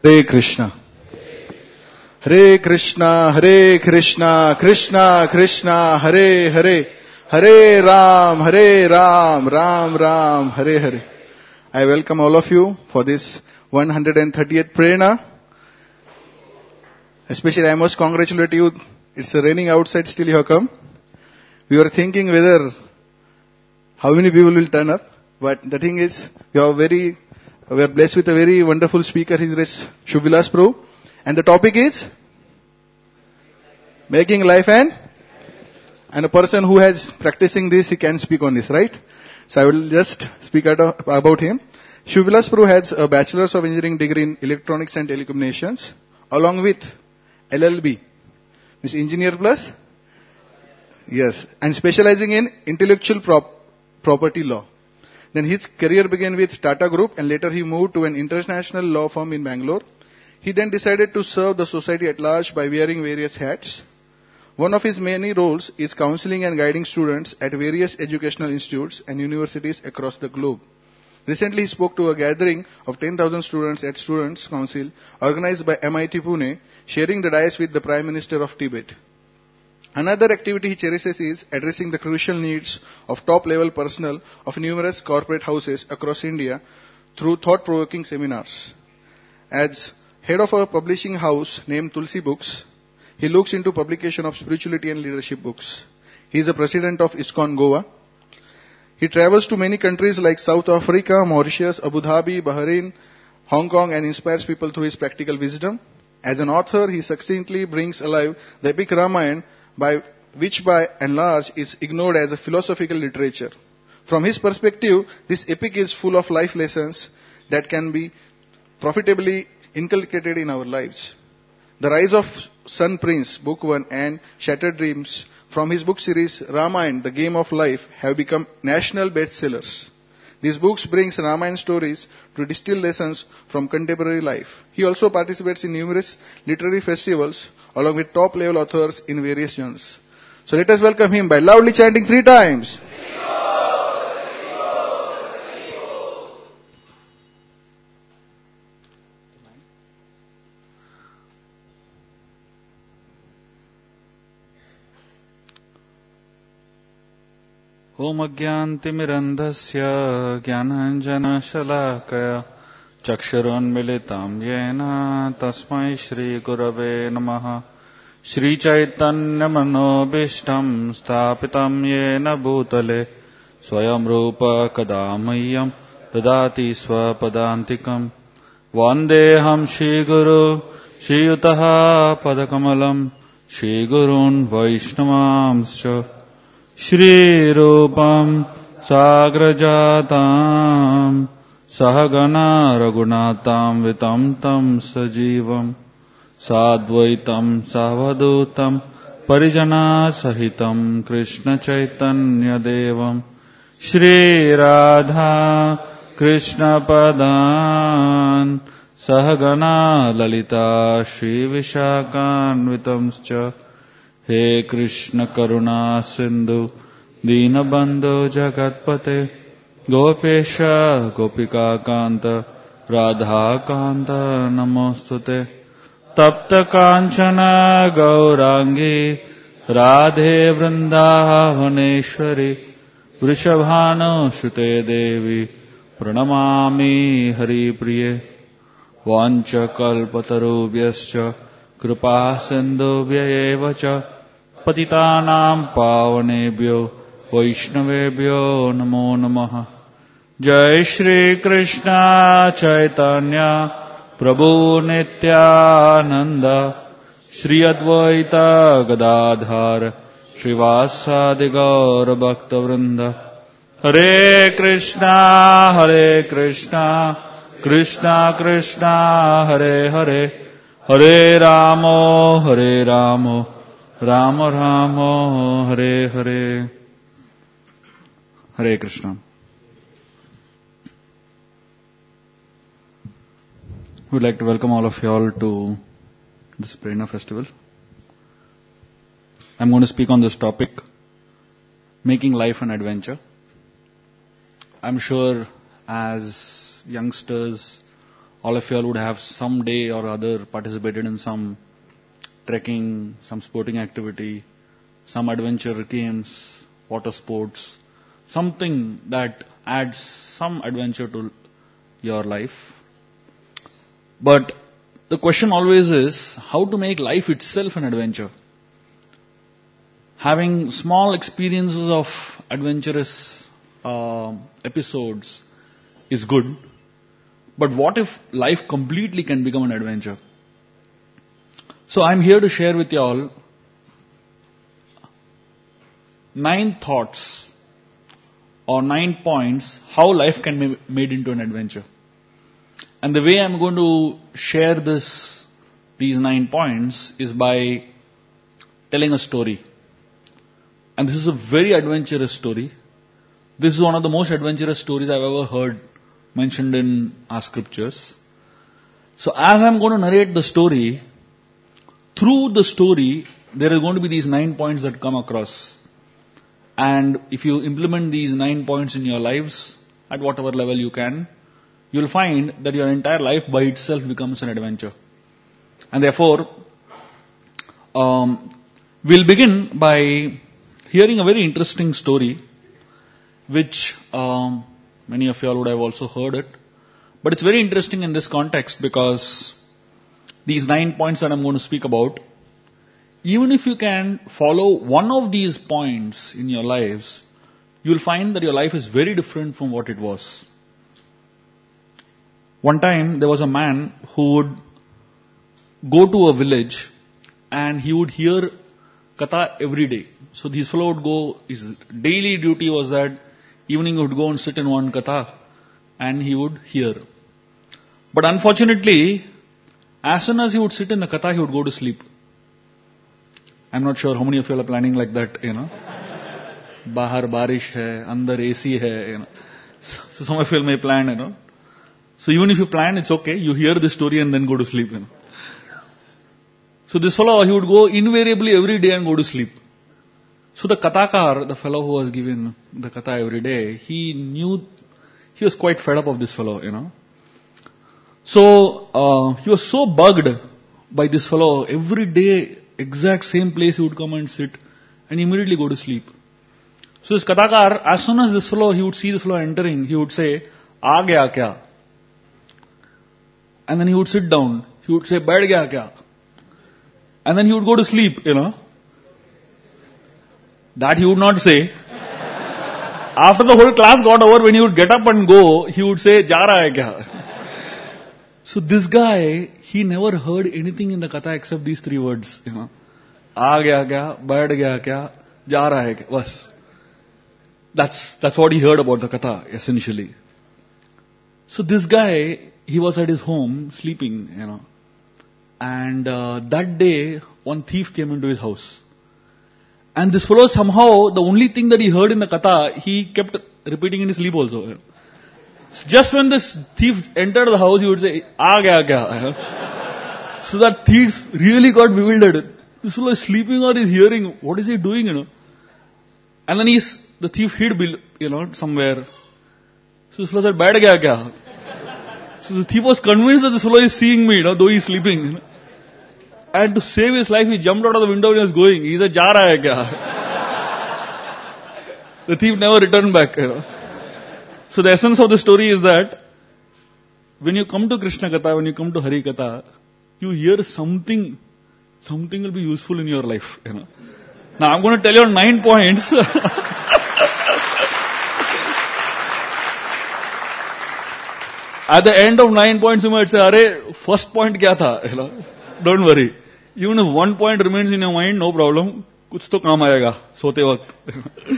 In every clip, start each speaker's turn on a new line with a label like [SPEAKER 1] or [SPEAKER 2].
[SPEAKER 1] Hare Krishna. Hare Krishna, Hare Krishna, Krishna Krishna, Hare Hare, Hare Ram, Ram Ram, Hare Hare. I welcome all of you for this 130th prayerna. Especially I must congratulate you. It's raining outside, still you have come. We were thinking whether how many people will turn up. But the thing is, we are blessed with a very wonderful speaker. His name is Shubh-Vilas Prabhu. And the topic is making life and a person who has practicing this, he can speak on this, right? So I will just speak about him. Shubh-Vilas Prabhu has a Bachelor's of Engineering degree in Electronics and Telecommunications, along with LLB, means Engineer Plus, yes, and specializing in intellectual property law. Then his career began with Tata Group and later he moved to an international law firm in Bangalore. He then decided to serve the society at large by wearing various hats. One of his many roles is counseling and guiding students at various educational institutes and universities across the globe. Recently he spoke to a gathering of 10,000 students at Students' Council organized by MIT Pune, sharing the dais with the Prime Minister of Tibet. Another activity he cherishes is addressing the crucial needs of top-level personnel of numerous corporate houses across India through thought-provoking seminars. As head of a publishing house named Tulsi Books, he looks into publication of spirituality and leadership books. He is the president of ISKCON Goa. He travels to many countries like South Africa, Mauritius, Abu Dhabi, Bahrain, Hong Kong and inspires people through his practical wisdom. As an author, he succinctly brings alive the epic Ramayana, which by and large is ignored as a philosophical literature. From his perspective, this epic is full of life lessons that can be profitably inculcated in our lives. The Rise of Sun Prince, Book 1 and Shattered Dreams from his book series Ramayana, The Game of Life have become national bestsellers. These books bring Ramayana stories to distill lessons from contemporary life. He also participates in numerous literary festivals along with top-level authors in various genres. So let us welcome him by loudly chanting 3 times.
[SPEAKER 2] Om Agyantimirandhasya Gyananjana Shalakaya Chaksharonmilitam Yena Tasmai Shri Gurave Namaha Shri Chaitanya Manobishtam Stapitam Yena Bhutale Swayam Rupa Kadamayyam Dadati Swapadantikam Vandeham Shri Guru Shri Yutaha Padakamalam Shri Gurun Vaishnavamscha Shri Rupam Sagrajatam Sahagana Raghunatam Vitam Tam Sajivam Sadvaitam Savadutam Parijana Sahitam Krishna Chaitanya Devam Shri Radha Krishna Padan Sahagana Lalita Shri Vishakan Vitamscha He Krishna Karuna Sindhu Dinabandhu Jagatpate Gopesha Gopika Kanta Radha Kanta Namostute Tapta Kanchana Gaurangi Radhe Vrindavaneshwari Vrishabhanu Shute Devi Pranamami Hari Priye Vancha Kalpatarubhyascha Kripa Sindhubhya Evacha Patitanam Pavanebhyo Vaishnavebhyo Namo Namaha Jai Shri Krishna Chaitanya Prabhu Nityananda Shri Advaita Gadadhar Srivasadi Gaura Bhakta Vrinda Hare Krishna Krishna Krishna Hare Hare Hare Ramo Rama Rama Hare Hare. Hare Krishna. We'd like to welcome all of you all to this Prerna festival. I'm going to speak on this topic, making life an adventure. I'm sure as youngsters all of you all would have some day or other participated in some trekking, some sporting activity, some adventure games, water sports, something that adds some adventure to your life. But the question always is how to make life itself an adventure. Having small experiences of adventurous episodes is good, but what if life completely can become an adventure? So I'm here to share with you all 9 thoughts or 9 points how life can be made into an adventure. And the way I'm going to share these 9 points is by telling a story. And this is a very adventurous story. This is one of the most adventurous stories I've ever heard mentioned in our scriptures. So as I'm going to narrate the story, through the story, there are going to be these 9 points that come across. And if you implement these 9 points in your lives, at whatever level you can, you'll find that your entire life by itself becomes an adventure. And therefore, we'll begin by hearing a very interesting story, which many of you all would have also heard it. But it's very interesting in this context because these 9 points that I'm going to speak about, even if you can follow one of these points in your lives, you'll find that your life is very different from what it was. One time, there was a man who would go to a village and he would hear katha every day. So this fellow would go, his daily duty was that evening he would go and sit in one katha and he would hear. But unfortunately, as soon as he would sit in the katha, he would go to sleep. I'm not sure how many of you are planning like that, Bahar barish hai, andar AC hai, So some of you may plan, So even if you plan, it's okay. You hear the story and then go to sleep, So this fellow, he would go invariably every day and go to sleep. So the kathakar, the fellow who was given the katha every day, he knew, he was quite fed up of this fellow, So he was so bugged by this fellow. Every day, exact same place he would come and sit and immediately go to sleep. So this kathakar, as soon as this fellow, he would see this fellow entering, he would say, "Aa gaya kya?" And then he would sit down. He would say, "Baith gaya kya?" And then he would go to sleep, That he would not say. After the whole class got over, when he would get up and go, he would say, "Ja raha hai kya?" So this guy, he never heard anything in the katha except these 3 words, "Aa gaya kya? Baith gaya kya? Ja raha hai kya?" Bas. That's what he heard about the katha, essentially. So this guy, he was at his home sleeping, And that day, one thief came into his house. And this fellow somehow, the only thing that he heard in the katha, he kept repeating in his sleep also. Just when this thief entered the house, he would say, "Aa gaya kya?" So that thief really got bewildered. This fellow is sleeping or is hearing. What is he doing, And then the thief hid, somewhere. So this fellow said, "Baith gaya kya?" So the thief was convinced that this fellow is seeing me, though he is sleeping. And to save his life, he jumped out of the window and he was going. He said, "Ja raha hai kya?" The thief never returned back, So the essence of the story is that when you come to Krishna Katha, when you come to Hari Katha, you hear something will be useful in your life, Now I'm going to tell you 9 points. At the end of 9 points, you might say, "Arey, first point kya tha?" Don't worry. Even if 1 point remains in your mind, no problem. Kuch to kaam aayega, sote waqt.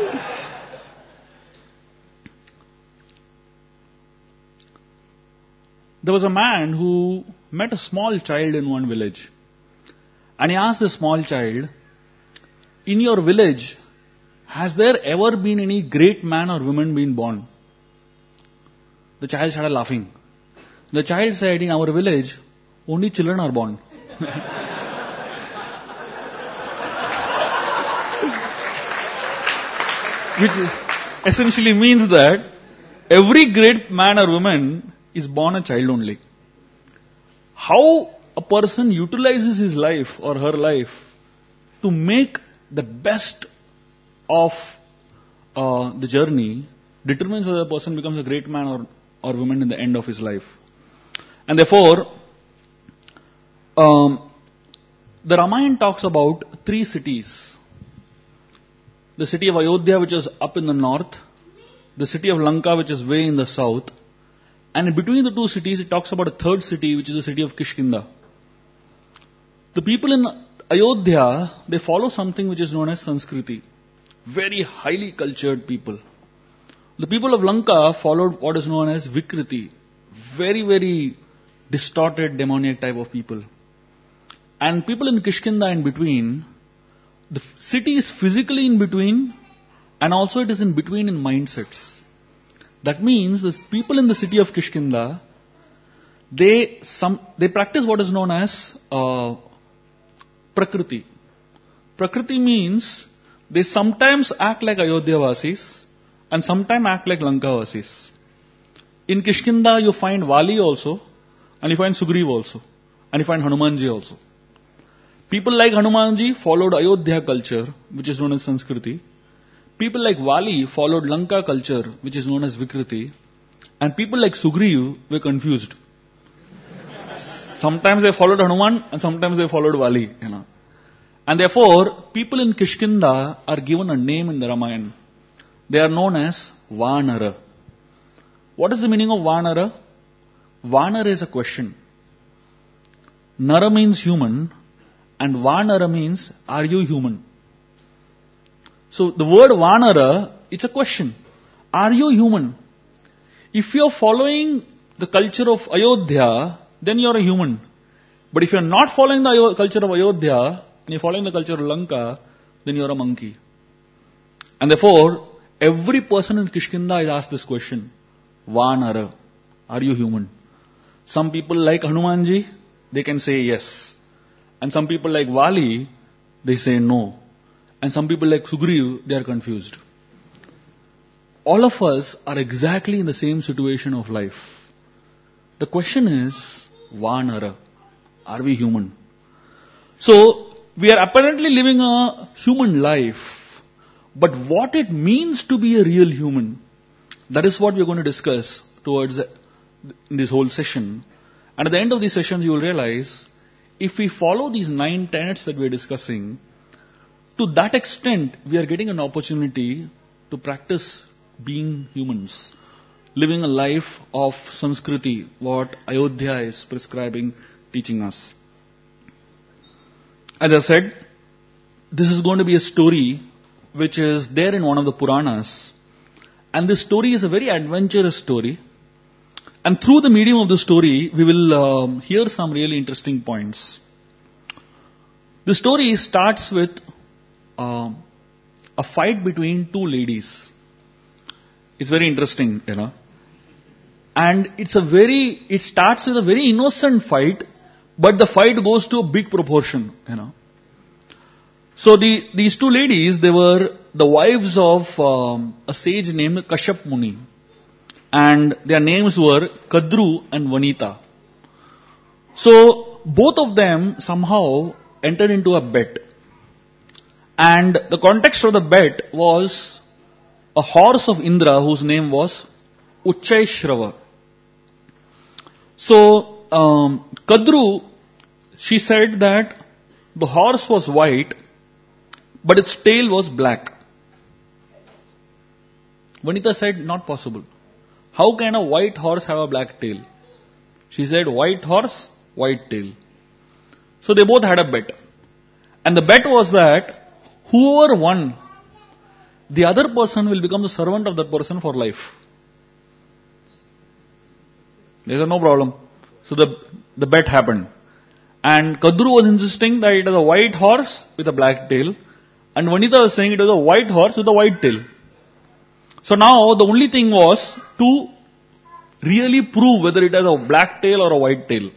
[SPEAKER 2] There was a man who met a small child in one village. And he asked the small child, "In your village, has there ever been any great man or woman been born?" The child started laughing. The child said, "In our village, only children are born." Which essentially means that every great man or woman is born a child only. how a person utilizes his life or her life to make the best of the journey determines whether a person becomes a great man or woman in the end of his life. And therefore, the Ramayana talks about 3 cities. The city of Ayodhya, which is up in the north, the city of Lanka, which is way in the south, and in between the 2 cities, it talks about a 3rd city, which is the city of Kishkinda. The people in Ayodhya, they follow something which is known as Sanskriti. Very highly cultured people. The people of Lanka followed what is known as Vikriti. Very, very distorted, demoniac type of people. And people in Kishkinda in between, the city is physically in between, and also it is in between in mindsets. That means the people in the city of Kishkinda, they practice what is known as Prakriti. Prakriti means they sometimes act like Ayodhya Vasis and sometimes act like Lanka Vasis. In Kishkinda you find Vali also, and you find Sugriv also, and you find Hanumanji also. People like Hanumanji followed Ayodhya culture, which is known as Sanskriti. People like Vali followed Lanka culture, which is known as Vikriti. And people like Sugriv were confused. Sometimes they followed Hanuman and sometimes they followed Vali. And therefore, people in Kishkinda are given a name in the Ramayana. They are known as Vanara. What is the meaning of Vanara? Vanara is a question. Nara means human, and Vanara means, are you human? So the word Vanara, it's a question. Are you human? If you're following the culture of Ayodhya, then you're a human. But if you're not following the culture of Ayodhya, and you're following the culture of Lanka, then you're a monkey. And therefore, every person in Kishkinda is asked this question. Vanara, are you human? Some people like Hanumanji, they can say yes. And some people like Vali, they say no. And some people like Sugriv, they are confused. All of us are exactly in the same situation of life. The question is, Vanara, are we human? So, we are apparently living a human life, but what it means to be a real human, that is what we are going to discuss in this whole session. And at the end of these sessions, you will realize, if we follow these 9 tenets that we are discussing, to that extent, we are getting an opportunity to practice being humans, living a life of Sanskriti, what Ayodhya is prescribing, teaching us. As I said, this is going to be a story which is there in one of the Puranas. And this story is a very adventurous story. And through the medium of the story, we will hear some really interesting points. The story starts with a fight between 2 ladies. It's very interesting, And it starts with a very innocent fight, but the fight goes to a big proportion, So these 2 ladies, they were the wives of a sage named Kashyap Muni. And their names were Kadru and Vanita. So both of them somehow entered into a bet. And the context of the bet was a horse of Indra whose name was Uchchaishrava. So Kadru, she said that the horse was white, but its tail was black. Vanita said, not possible. How can a white horse have a black tail? She said, white horse, white tail. So they both had a bet. And the bet was that whoever won, the other person will become the servant of that person for life. They said, no problem. So the bet happened. And Kadru was insisting that it was a white horse with a black tail. And Vanita was saying it was a white horse with a white tail. So now the only thing was to really prove whether it has a black tail or a white tail.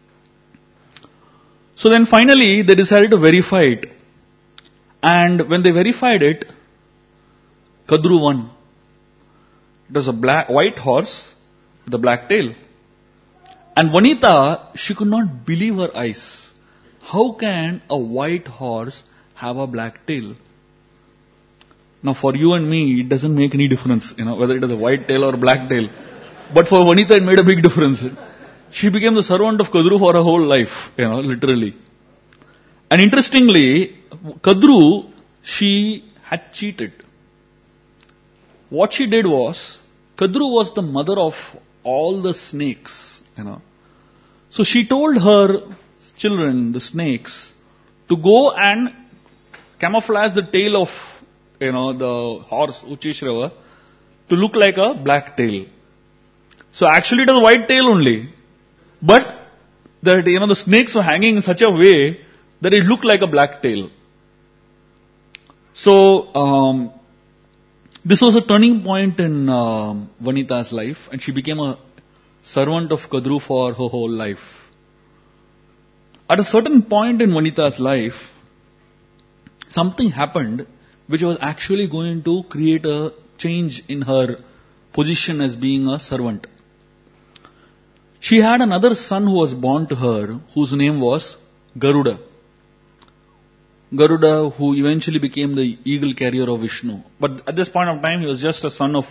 [SPEAKER 2] So then finally they decided to verify it. And when they verified it, Kadru won. It was a white horse with a black tail. And Vanita, she could not believe her eyes. How can a white horse have a black tail? Now for you and me, it doesn't make any difference, whether it is a white tail or black tail. But for Vanita, it made a big difference. She became the servant of Kadru for her whole life, literally. And interestingly, Kadru, she had cheated. What she did was, Kadru was the mother of all the snakes, So she told her children, the snakes, to go and camouflage the tail of, the horse, Uchishrava, to look like a black tail. So actually it was white tail only. But that, the snakes were hanging in such a way that it looked like a black tail. So, this was a turning point in Vanita's life, and she became a servant of Kadru for her whole life. At a certain point in Vanita's life, something happened which was actually going to create a change in her position as being a servant. She had another son who was born to her, whose name was Garuda. Garuda, who eventually became the eagle carrier of Vishnu. But at this point of time, he was just a son of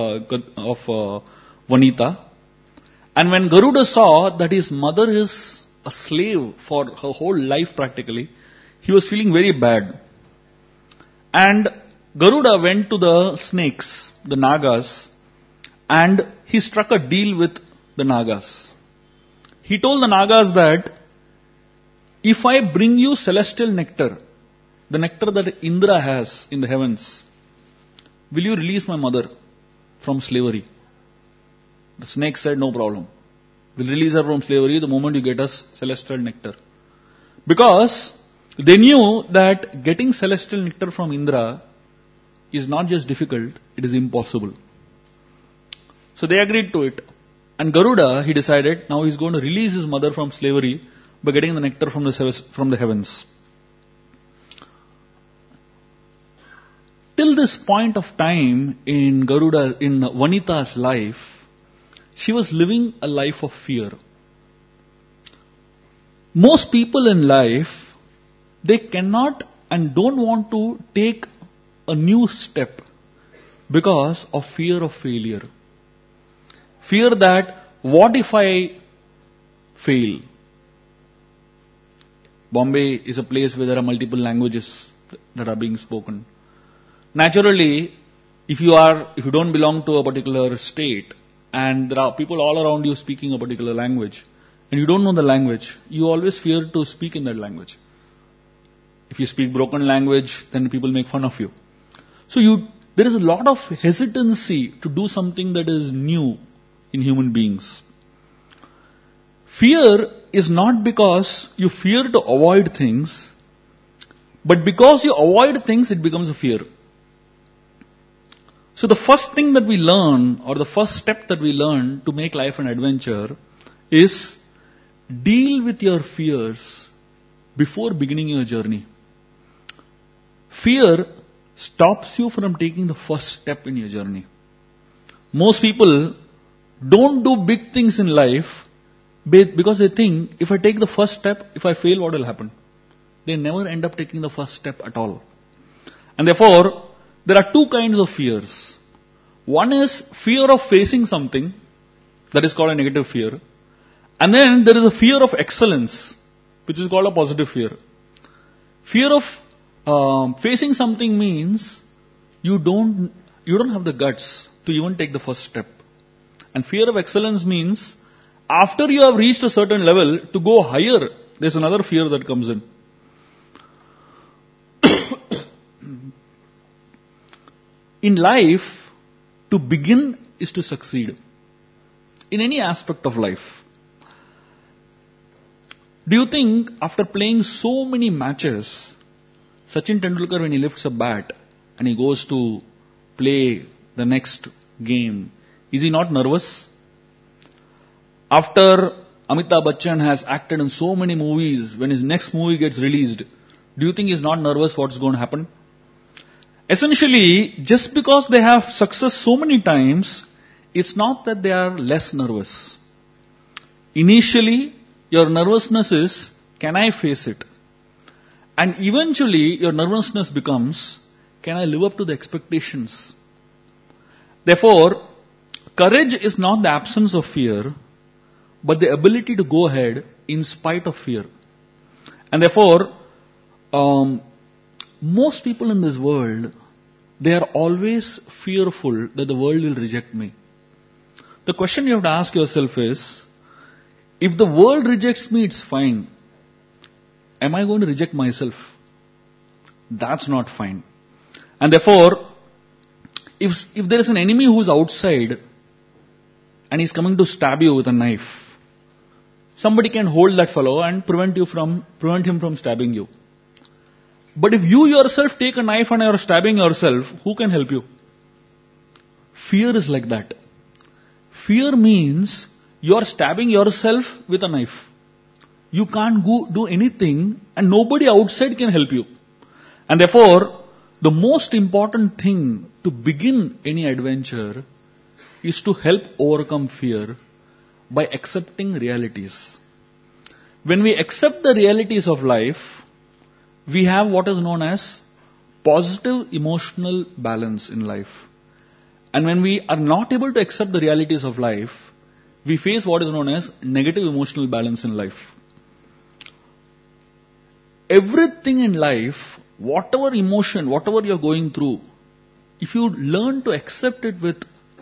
[SPEAKER 2] Vanita. And when Garuda saw that his mother is a slave for her whole life practically, he was feeling very bad. And Garuda went to the snakes, the Nagas, and he struck a deal with the Nagas. He told the Nagas that, if I bring you celestial nectar, the nectar that Indra has in the heavens, will you release my mother from slavery? The snake said, no problem. We'll release her from slavery the moment you get us celestial nectar. Because they knew that getting celestial nectar from Indra is not just difficult, it is impossible. So they agreed to it. And Garuda, he decided, now he's going to release his mother from slavery by getting the nectar from the heavens. Till this point of time in Vanita's life, she was living a life of fear. Most people in life, they cannot and don't want to take a new step because of fear of failure. Fear that, what if I fail? Bombay is a place where there are multiple languages that are being spoken. Naturally, if you don't belong to a particular state and there are people all around you speaking a particular language and you don't know the language, you always fear to speak in that language. If you speak broken language, then people make fun of you. So there is a lot of hesitancy to do something that is new in human beings. Fear is not because you fear to avoid things, but because you avoid things, it becomes a fear. So the first thing that we learn, or the first step that we learn to make life an adventure, is deal with your fears before beginning your journey. Fear stops you from taking the first step in your journey. Most people don't do big things in life because they think, if I take the first step, if I fail, what will happen? They never end up taking the first step at all. And therefore, there are two kinds of fears. One is fear of facing something, that is called a negative fear. And then there is a fear of excellence, which is called a positive fear. Fear of facing something means you don't have the guts to even take the first step. And fear of excellence means after you have reached a certain level, to go higher, there's another fear that comes in. In life, to begin is to succeed. In any aspect of life. Do you think after playing so many matches, Sachin Tendulkar, when he lifts a bat and he goes to play the next game, is he not nervous? After Amitabh Bachchan has acted in so many movies, when his next movie gets released, do you think he's not nervous what's going to happen? Essentially, just because they have success so many times, it's not that they are less nervous. Initially, your nervousness is, can I face it? And eventually, your nervousness becomes, can I live up to the expectations? Therefore, courage is not the absence of fear, but the ability to go ahead in spite of fear. And therefore, most people in this world, they are always fearful that the world will reject me. The question you have to ask yourself is, if the world rejects me, it's fine. Am I going to reject myself? That's not fine. And therefore, if there is an enemy who is outside and he's coming to stab you with a knife, somebody can hold that fellow and prevent him from stabbing you. But if you yourself take a knife and are stabbing yourself, who can help you? Fear is like that. Fear means you are stabbing yourself with a knife. You can't do anything and nobody outside can help you. And therefore, the most important thing to begin any adventure is to help overcome fear by accepting realities. When we accept the realities of life, we have what is known as positive emotional balance in life. And when we are not able to accept the realities of life, we face what is known as negative emotional balance in life. Everything in life, whatever emotion, whatever you're going through, if you learn to accept it with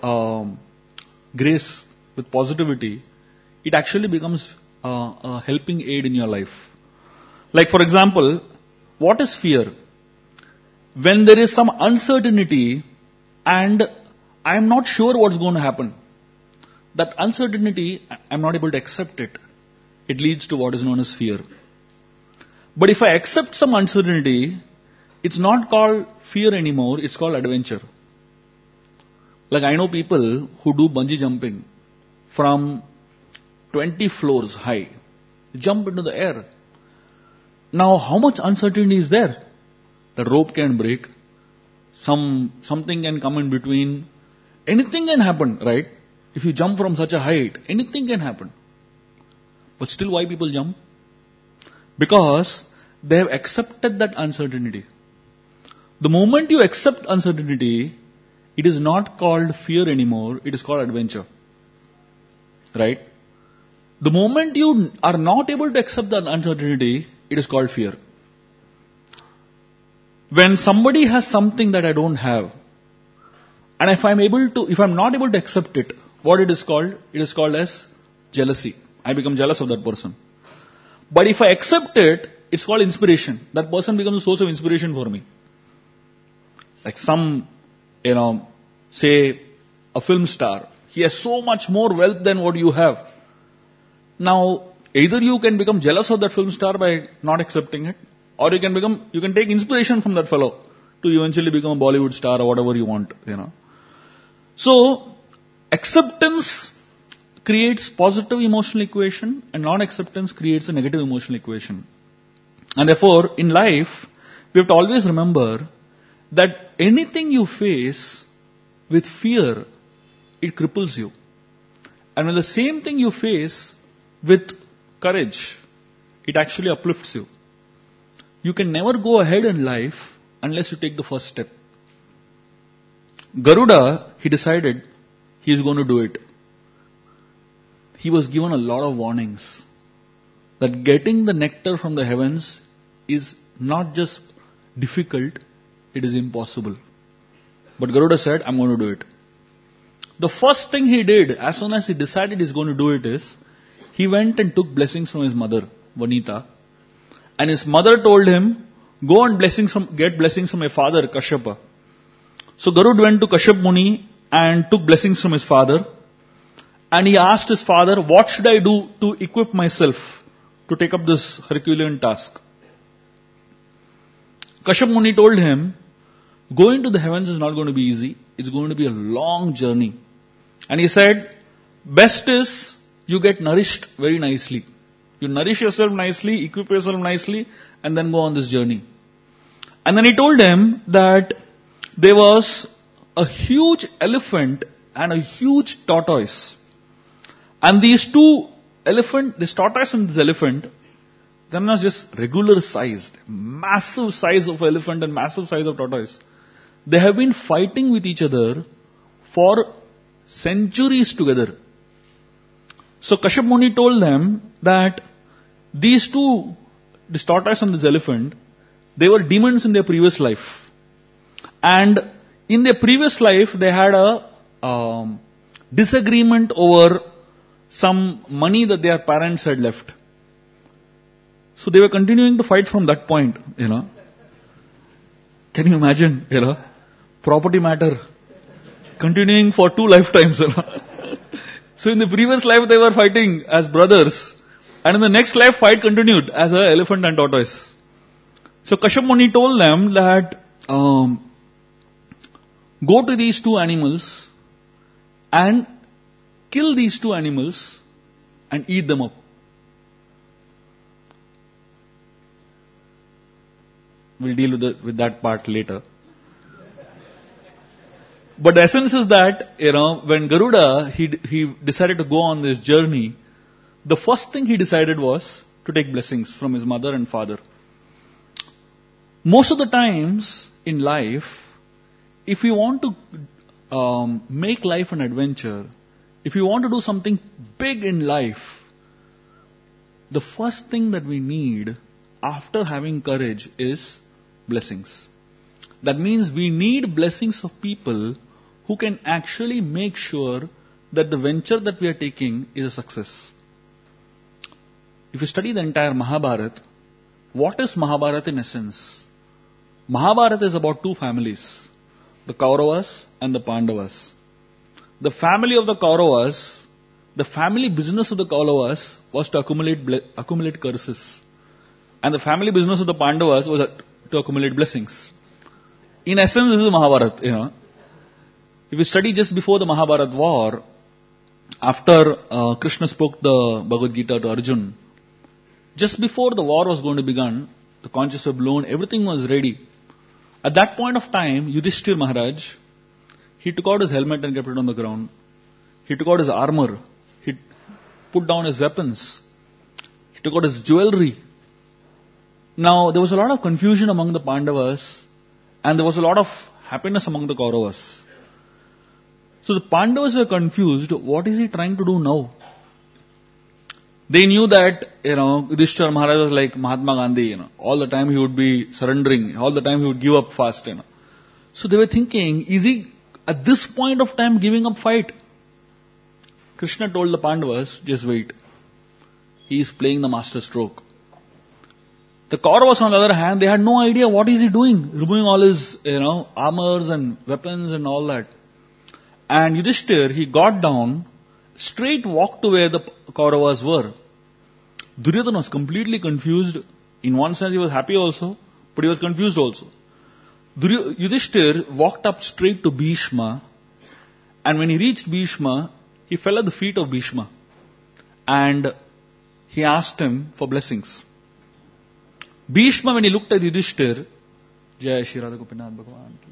[SPEAKER 2] grace, with positivity, it actually becomes a helping aid in your life. Like for example, what is fear? When there is some uncertainty and I am not sure what's going to happen. That uncertainty, I am not able to accept it. It leads to what is known as fear. But if I accept some uncertainty, it's not called fear anymore, it's called adventure. Like I know people who do bungee jumping from 20 floors high, jump into the air. Now how much uncertainty is there? The rope can break, something can come in between, anything can happen, right? If you jump from such a height, anything can happen. But still why people jump? Because they have accepted that uncertainty. The moment you accept uncertainty, it is not called fear anymore, it is called adventure. Right? The moment you are not able to accept that uncertainty, it is called fear. When somebody has something that I don't have, and if I'm not able to accept it, what it is called? It is called as jealousy. I become jealous of that person. But if I accept it, it's called inspiration. That person becomes a source of inspiration for me. Like say a film star. He has so much more wealth than what you have. Now, either you can become jealous of that film star by not accepting it, or you can take inspiration from that fellow to eventually become a Bollywood star or whatever you want, So, acceptance creates positive emotional equation and non-acceptance creates a negative emotional equation. And therefore, in life, we have to always remember that anything you face with fear, it cripples you. And when the same thing you face with courage, it actually uplifts you. You can never go ahead in life unless you take the first step. Garuda, he decided he is going to do it. He was given a lot of warnings that getting the nectar from the heavens is not just difficult, it is impossible. But Garuda said, I'm going to do it. The first thing he did, as soon as he decided he's going to do it is, he went and took blessings from his mother, Vanita. And his mother told him, go and get blessings from my father, Kashyapa. So Garuda went to Kashyap Muni and took blessings from his father. And he asked his father, what should I do to equip myself to take up this Herculean task? Kashyap Muni told him, going to the heavens is not going to be easy. It's going to be a long journey. And he said, best is you get nourished very nicely. You nourish yourself nicely, equip yourself nicely, and then go on this journey. And then he told him that there was a huge elephant and a huge tortoise. And these two elephant, this tortoise and this elephant, they're not just regular sized, massive size of elephant and massive size of tortoise. They have been fighting with each other for centuries together. So Kashyap Muni told them that these two, this tortoise and this elephant, they were demons in their previous life. And in their previous life, they had a disagreement over some money that their parents had left. So they were continuing to fight from that point, Can you imagine, property matter continuing for 2 lifetimes, So in the previous life they were fighting as brothers, and in the next life fight continued as an elephant and tortoise. So Kashyap Muni told them that go to these two animals and kill these two animals and eat them up. We'll deal with that part later. But the essence is that, when Garuda, he decided to go on this journey, the first thing he decided was to take blessings from his mother and father. Most of the times in life, if we want to make life an adventure, if we want to do something big in life, the first thing that we need after having courage is blessings. That means we need blessings of people who can actually make sure that the venture that we are taking is a success. If you study the entire Mahabharata, what is Mahabharata in essence? Mahabharata is about two families, the Kauravas and the Pandavas. The family of the Kauravas, the family business of the Kauravas was to accumulate curses. And the family business of the Pandavas was to accumulate blessings. In essence, this is Mahabharata, If you study just before the Mahabharata war, after Krishna spoke the Bhagavad Gita to Arjun, just before the war was going to begin, the conches were blown, everything was ready. At that point of time, Yudhishthir Maharaj, he took out his helmet and kept it on the ground. He took out his armor. He put down his weapons. He took out his jewelry. Now, there was a lot of confusion among the Pandavas, and there was a lot of happiness among the Kauravas. So the Pandavas were confused. What is he trying to do now? They knew that, Yudhishthira Maharaj was like Mahatma Gandhi, all the time he would be surrendering, all the time he would give up fast, So they were thinking, is he at this point of time giving up fight? Krishna told the Pandavas, just wait. He is playing the master stroke. The Kauravas, on the other hand, they had no idea what is he doing, removing all his, armors and weapons and all that. And Yudhishthir, he got down, straight walked to where the Kauravas were. Duryodhana was completely confused. In one sense, he was happy also, but he was confused also. Yudhishthir walked up straight to Bhishma, and when he reached Bhishma, he fell at the feet of Bhishma, and he asked him for blessings. Bhishma, when he looked at Yudhishthir, Jai Shri Radha Gopinath Bhagavan ki.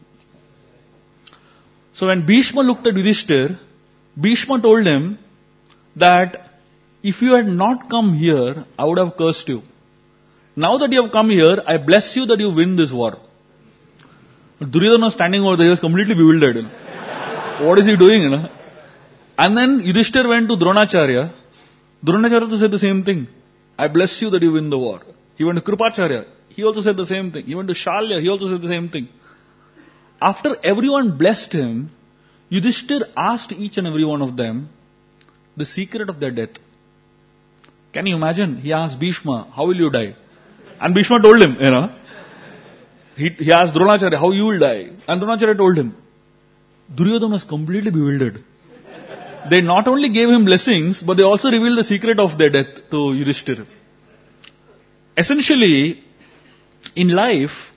[SPEAKER 2] So when Bhishma looked at Yudhishthir, Bhishma told him that if you had not come here, I would have cursed you. Now that you have come here, I bless you that you win this war. Duryodhana was standing over there, he was completely bewildered. What is he doing? And then Yudhishthir went to Dronacharya. Dronacharya also said the same thing. I bless you that you win the war. He went to Kripacharya. He also said the same thing. He went to Shalya. He also said the same thing. After everyone blessed him, Yudhishthir asked each and every one of them the secret of their death. Can you imagine? He asked Bhishma, how will you die? And Bhishma told him, He asked Dronacharya, how you will die? And Dronacharya told him. Duryodhana was completely bewildered. They not only gave him blessings, but they also revealed the secret of their death to Yudhishthir. Essentially, in life,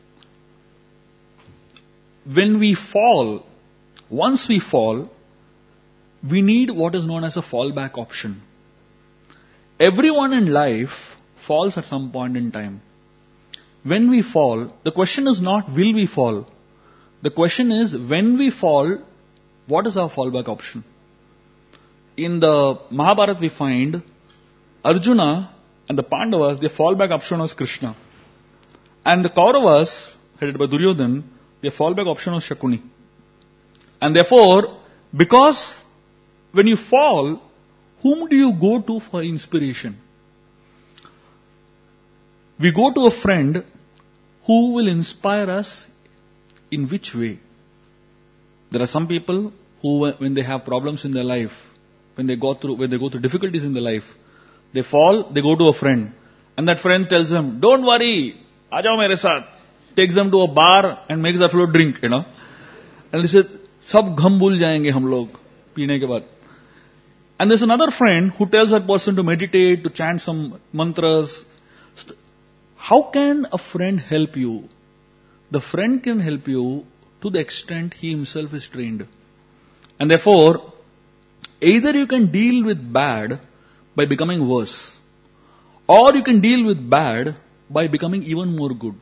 [SPEAKER 2] when we fall, once we fall, we need what is known as a fallback option. Everyone in life falls at some point in time. When we fall, the question is not will we fall. The question is when we fall, what is our fallback option? In the Mahabharata we find Arjuna and the Pandavas, their fallback option was Krishna. And the Kauravas, headed by Duryodhan, their fallback option was Shakuni. And therefore, because when you fall, whom do you go to for inspiration? We go to a friend who will inspire us in which way? There are some people who, when they have problems in their life, when they go through difficulties in their life, they fall, they go to a friend. And that friend tells them, don't worry, aajao mere saath. Takes them to a bar and makes that fellow drink, And they say, sab gham bhul jayenge hum log, peene ke baad. And there's another friend who tells that person to meditate, to chant some mantras. How can a friend help you? The friend can help you to the extent he himself is trained. And therefore, either you can deal with bad by becoming worse, or you can deal with bad by becoming even more good.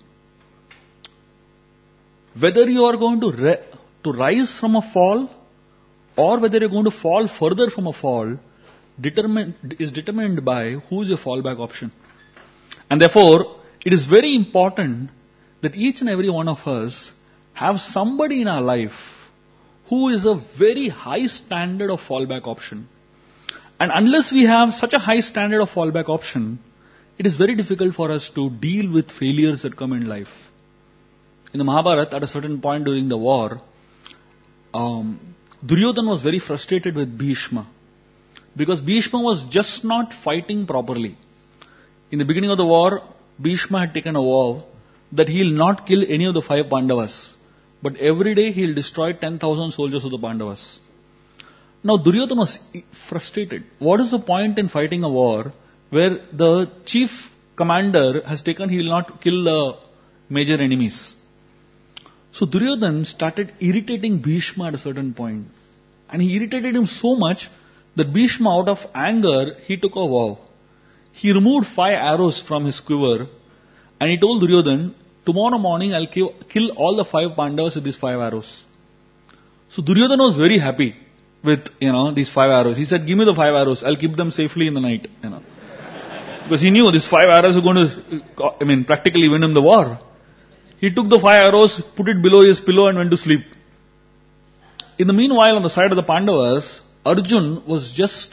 [SPEAKER 2] Whether you are going to rise from a fall, or whether you're going to fall further from a fall, is determined by who is your fallback option. And therefore, it is very important that each and every one of us have somebody in our life who is a very high standard of fallback option. And unless we have such a high standard of fallback option, it is very difficult for us to deal with failures that come in life. In the Mahabharata, at a certain point during the war, Duryodhan was very frustrated with Bhishma, because Bhishma was just not fighting properly. In the beginning of the war, Bhishma had taken a vow that he will not kill any of the 5 Pandavas, but every day he will destroy 10,000 soldiers of the Pandavas. Now Duryodhan was frustrated. What is the point in fighting a war where the chief commander has taken he will not kill the major enemies? So Duryodhan started irritating Bhishma at a certain point. And he irritated him so much that Bhishma, out of anger, he took a vow. He removed 5 arrows from his quiver and he told Duryodhan, tomorrow morning I'll kill all the 5 Pandavas with these 5 arrows. So Duryodhan was very happy with, these 5 arrows. He said, give me the 5 arrows, I'll keep them safely in the night, Because he knew these 5 arrows are going to, practically win him the war. He took the 5 arrows, put it below his pillow and went to sleep. In the meanwhile, on the side of the Pandavas, Arjun was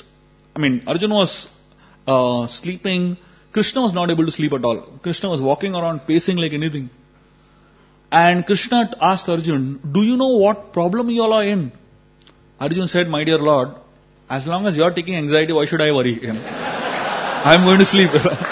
[SPEAKER 2] sleeping. Krishna was not able to sleep at all. Krishna was walking around pacing like anything. And Krishna asked Arjun, do you know what problem you all are in? Arjun said, my dear Lord, as long as you are taking anxiety, why should I worry? I am going to sleep.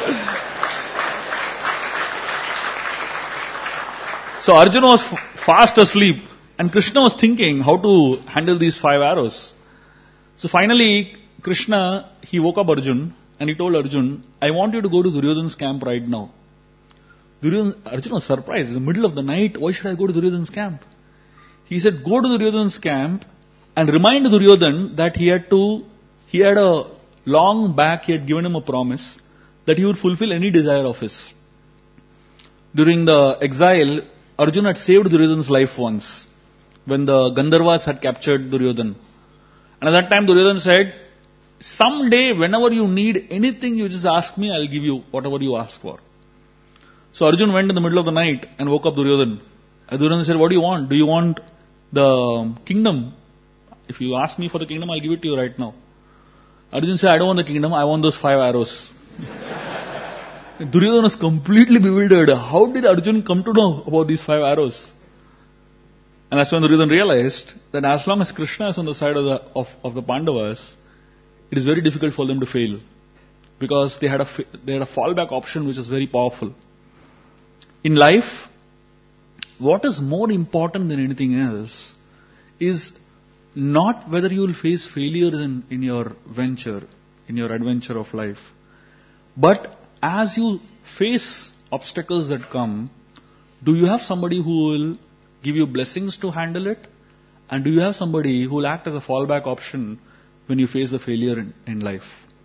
[SPEAKER 2] So Arjun was fast asleep and Krishna was thinking how to handle these 5 arrows. So finally, Krishna, he woke up Arjun and he told Arjun, I want you to go to Duryodhan's camp right now. Arjun was surprised. In the middle of the night, why should I go to Duryodhan's camp? He said, go to Duryodhan's camp and remind Duryodhan that he had a long back, he had given him a promise that he would fulfill any desire of his. During the exile, Arjun had saved Duryodhan's life once, when the Gandharvas had captured Duryodhan. And at that time Duryodhan said, someday whenever you need anything, you just ask me, I'll give you whatever you ask for. So Arjun went in the middle of the night and woke up Duryodhan. And Duryodhan said, what do you want? Do you want the kingdom? If you ask me for the kingdom, I'll give it to you right now. Arjun said, I don't want the kingdom, I want those 5 arrows. Duryodhan was completely bewildered. How did Arjun come to know about these 5 arrows? And that's when Duryodhan realized that as long as Krishna is on the side of the Pandavas, it is very difficult for them to fail. Because they had a fallback option which is very powerful. In life, what is more important than anything else is not whether you will face failures in your venture, in your adventure of life, but as you face obstacles that come, do you have somebody who will give you blessings to handle it? And do you have somebody who will act as a fallback option when you face the failure in life?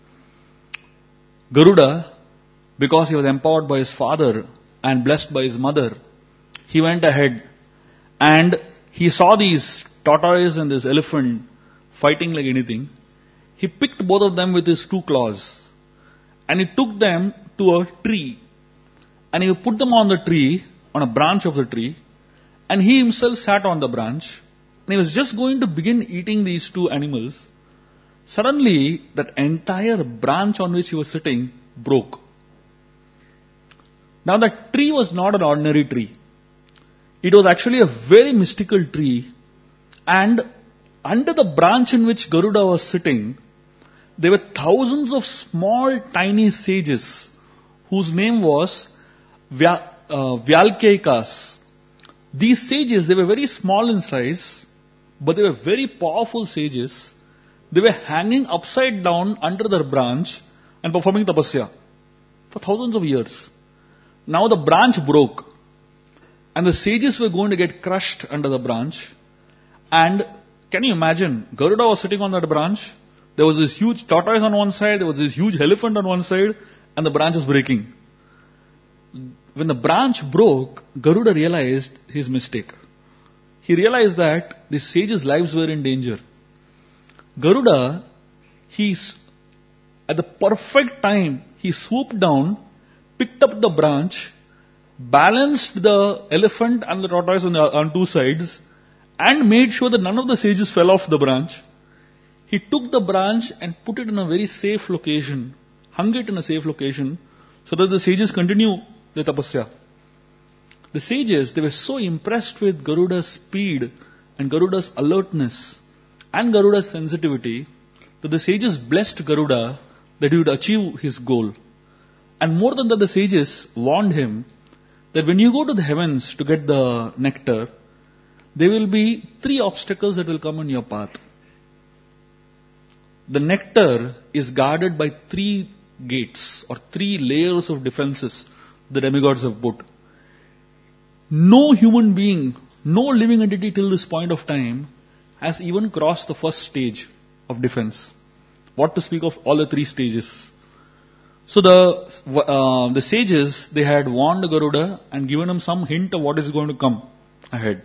[SPEAKER 2] Garuda, because he was empowered by his father and blessed by his mother, he went ahead and he saw these tortoise and this elephant fighting like anything. He picked both of them with his 2 claws. and he took them to a tree. And he put them on the tree, on a branch of the tree, and he himself sat on the branch. And he was just going to begin eating these two animals. Suddenly, that entire branch on which he was sitting broke. Now that tree was not an ordinary tree. It was actually a very mystical tree, and under the branch in which Garuda was sitting, there were thousands of small tiny sages whose name was Vyalkekas. These sages, they were very small in size, but they were very powerful sages. They were hanging upside down under their branch and performing tapasya for thousands of years. Now the branch broke, and the sages were going to get crushed under the branch. And can you imagine? Garuda was sitting on that branch. There was this huge tortoise on one side, there was this huge elephant on one side, and the branch was breaking. When the branch broke, Garuda realized his mistake. He realized that the sages' lives were in danger. Garuda, at the perfect time, he swooped down, picked up the branch, balanced the elephant and the tortoise on two sides, and made sure that none of the sages fell off the branch. He took the branch and put it in a very safe location, hung it in a safe location, so that the sages continue the tapasya. The sages, they were so impressed with Garuda's speed and Garuda's alertness and Garuda's sensitivity that the sages blessed Garuda that he would achieve his goal. And more than that, the sages warned him that when you go to the heavens to get the nectar, there will be 3 obstacles that will come on your path. The nectar is guarded by 3 gates or 3 layers of defenses the demigods have put. No human being, no living entity till this point of time has even crossed the first stage of defense. What to speak of all the 3 stages? So the sages, they had warned Garuda and given him some hint of what is going to come ahead.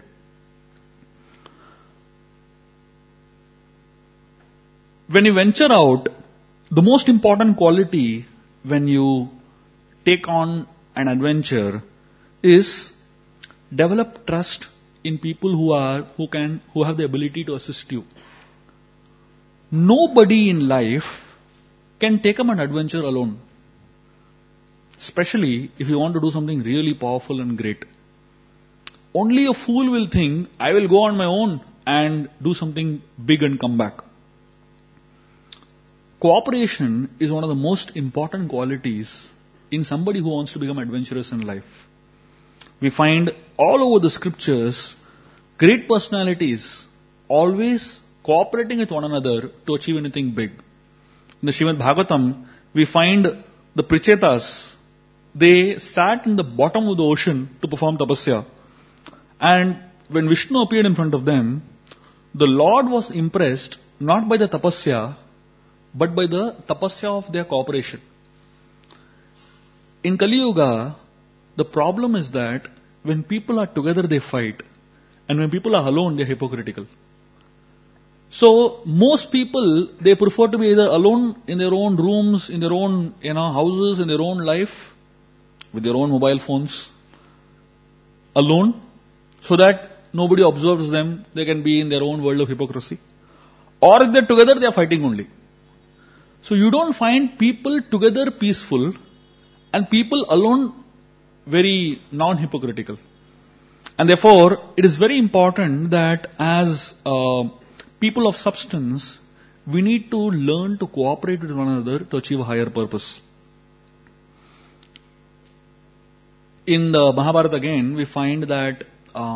[SPEAKER 2] When you venture out, the most important quality when you take on an adventure is develop trust in people who have the ability to assist you. Nobody in life can take up an adventure alone. Especially if you want to do something really powerful and great. Only a fool will think, I will go on my own and do something big and come back. Cooperation is one of the most important qualities in somebody who wants to become adventurous in life. We find all over the scriptures, great personalities always cooperating with one another to achieve anything big. In the Srimad Bhagavatam, we find the Prichetas. They sat in the bottom of the ocean to perform tapasya. And when Vishnu appeared in front of them, the Lord was impressed not by the tapasya, but by the tapasya of their cooperation. In Kali Yuga, the problem is that when people are together, they fight. And when people are alone, they are hypocritical. So, most people, they prefer to be either alone in their own rooms, in their own houses, in their own life, with their own mobile phones, alone, so that nobody observes them, they can be in their own world of hypocrisy. Or if they're together, they are fighting only. So you don't find people together peaceful and people alone very non-hypocritical. And therefore, it is very important that as people of substance, we need to learn to cooperate with one another to achieve a higher purpose. In the Mahabharata again, we find that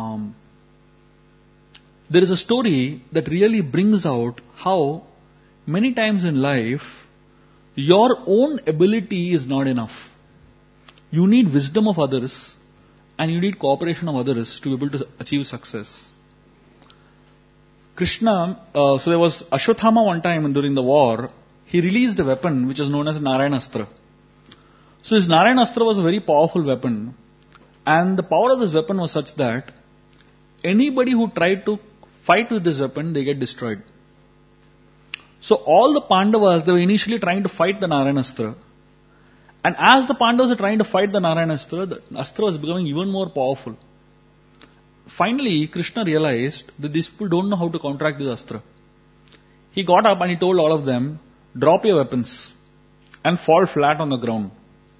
[SPEAKER 2] there is a story that really brings out how many times in life, your own ability is not enough. You need wisdom of others and you need cooperation of others to be able to achieve success. Krishna, so there was Ashwatthama one time during the war, he released a weapon which is known as Narayanastra. So his Narayanastra was a very powerful weapon. And the power of this weapon was such that anybody who tried to fight with this weapon, they get destroyed. So all the Pandavas, they were initially trying to fight the Narayanastra. And as the Pandavas are trying to fight the Narayanastra, the Astra was becoming even more powerful. Finally, Krishna realized that these people don't know how to counteract this Astra. He got up and he told all of them, drop your weapons and fall flat on the ground.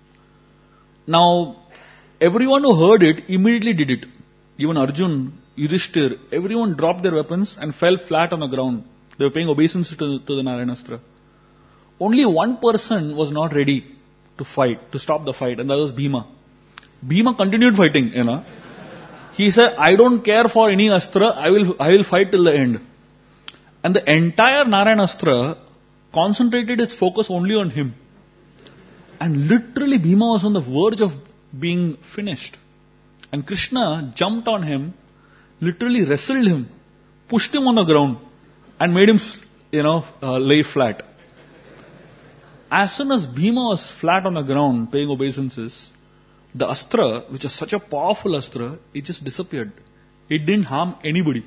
[SPEAKER 2] Now, everyone who heard it immediately did it. Even Arjun, Yudhishthir, everyone dropped their weapons and fell flat on the ground. They were paying obeisance to the Narayanastra. Only one person was not ready to fight, to stop the fight, and that was Bhima. Bhima continued fighting, He said, I don't care for any Astra, I will fight till the end. And the entire Narayanastra concentrated its focus only on him. And literally Bhima was on the verge of being finished. And Krishna jumped on him, literally wrestled him, pushed him on the ground, and made him, lay flat. As soon as Bhima was flat on the ground, paying obeisances, the Astra, which is such a powerful Astra, it just disappeared. It didn't harm anybody.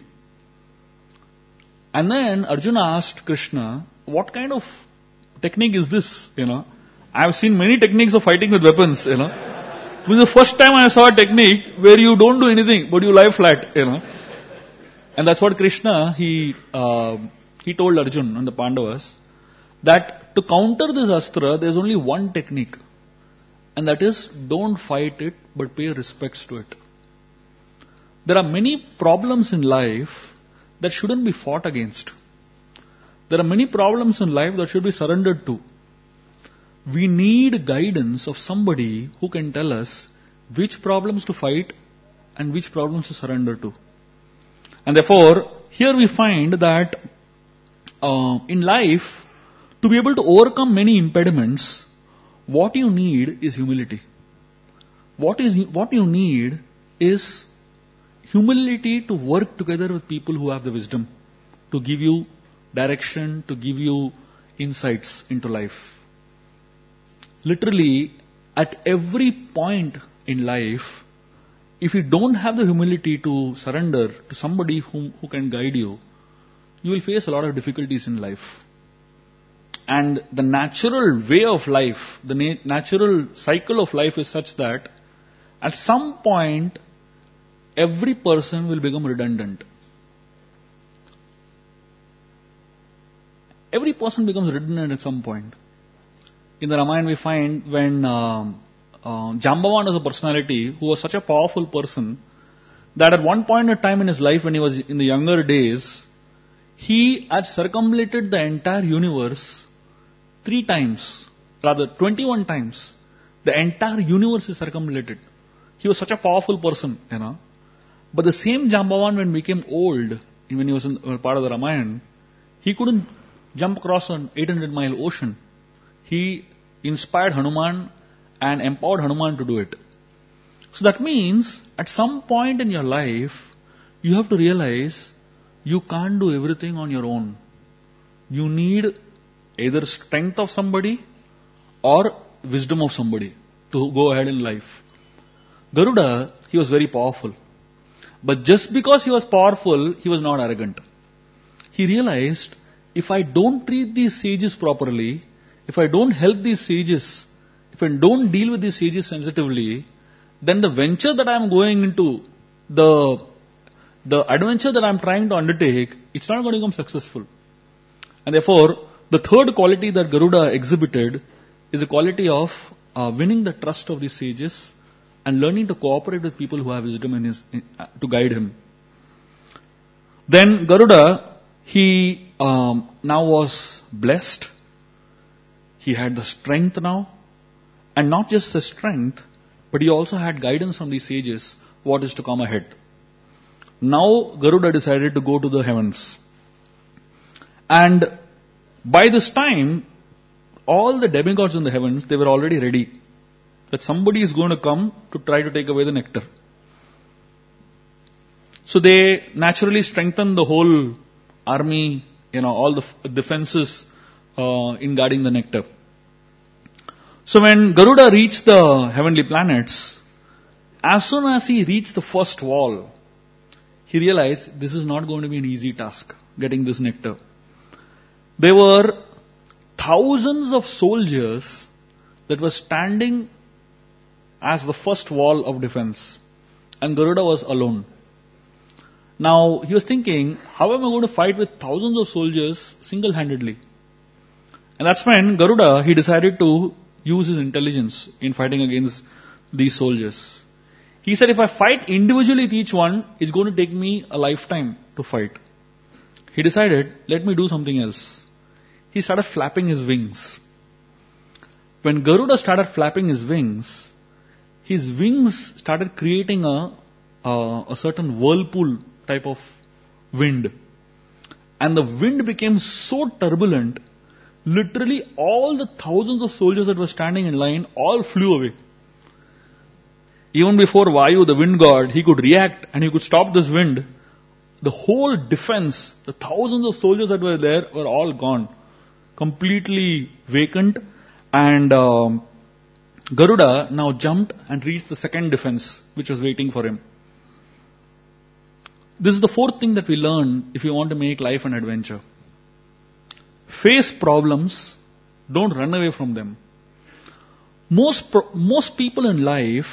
[SPEAKER 2] And then Arjuna asked Krishna, what kind of technique is this? I've seen many techniques of fighting with weapons, This is the first time I saw a technique where you don't do anything, but you lie flat, And that's what Krishna, he told Arjuna and the Pandavas, that to counter this Astra, there's only one technique. And that is, don't fight it, but pay respects to it. There are many problems in life that shouldn't be fought against. There are many problems in life that should be surrendered to. We need guidance of somebody who can tell us which problems to fight and which problems to surrender to. And therefore, here we find that in life, to be able to overcome many impediments, what you need is humility. What you need is humility to work together with people who have the wisdom to give you direction, to give you insights into life. Literally, at every point in life, if you don't have the humility to surrender to somebody who can guide you, you will face a lot of difficulties in life. And the natural way of life, the natural cycle of life is such that at some point, every person will become redundant. Every person becomes redundant at some point. In the Ramayana we find when Jambavan was a personality who was such a powerful person that at one point in time in his life when he was in the younger days, he had circumambulated the entire universe 3 times, rather 21 times. The entire universe is circumambulated. He was such a powerful person, But the same Jambavan, when he became old, when he was in part of the Ramayana, he couldn't jump across an 800-mile ocean. He inspired Hanuman and empowered Hanuman to do it. So that means, at some point in your life, you have to realize you can't do everything on your own. You need either strength of somebody or wisdom of somebody to go ahead in life. Garuda, he was very powerful. But just because he was powerful, he was not arrogant. He realized, if I don't treat these sages properly, if I don't help these sages, if I don't deal with these sages sensitively, then the venture that I am going into, the adventure that I am trying to undertake, it's not going to become successful. And therefore, the third quality that Garuda exhibited is the quality of winning the trust of these sages and learning to cooperate with people who have wisdom to guide him. Then Garuda, he now was blessed. He had the strength now. And not just the strength, but he also had guidance from these sages, what is to come ahead. Now Garuda decided to go to the heavens. And by this time, all the demigods in the heavens, they were already ready. That somebody is going to come to try to take away the nectar. So they naturally strengthened the whole army, all the defenses in guarding the nectar. So when Garuda reached the heavenly planets, as soon as he reached the first wall, he realized this is not going to be an easy task, getting this nectar. There were thousands of soldiers that was standing as the first wall of defense. And Garuda was alone. Now, he was thinking, how am I going to fight with thousands of soldiers single-handedly? And that's when Garuda, he decided to use his intelligence in fighting against these soldiers. He said, if I fight individually with each one, it's going to take me a lifetime to fight. He decided, let me do something else. He started flapping his wings. When Garuda started flapping his wings started creating a certain whirlpool type of wind. And the wind became so turbulent, literally all the thousands of soldiers that were standing in line all flew away. Even before Vayu, the wind god, he could react and he could stop this wind. The whole defense, the thousands of soldiers that were there were all gone. Completely vacant. And Garuda now jumped and reached the second defense, which was waiting for him. This is the fourth thing that we learn if you want to make life an adventure. Face problems, don't run away from them. Most people in life,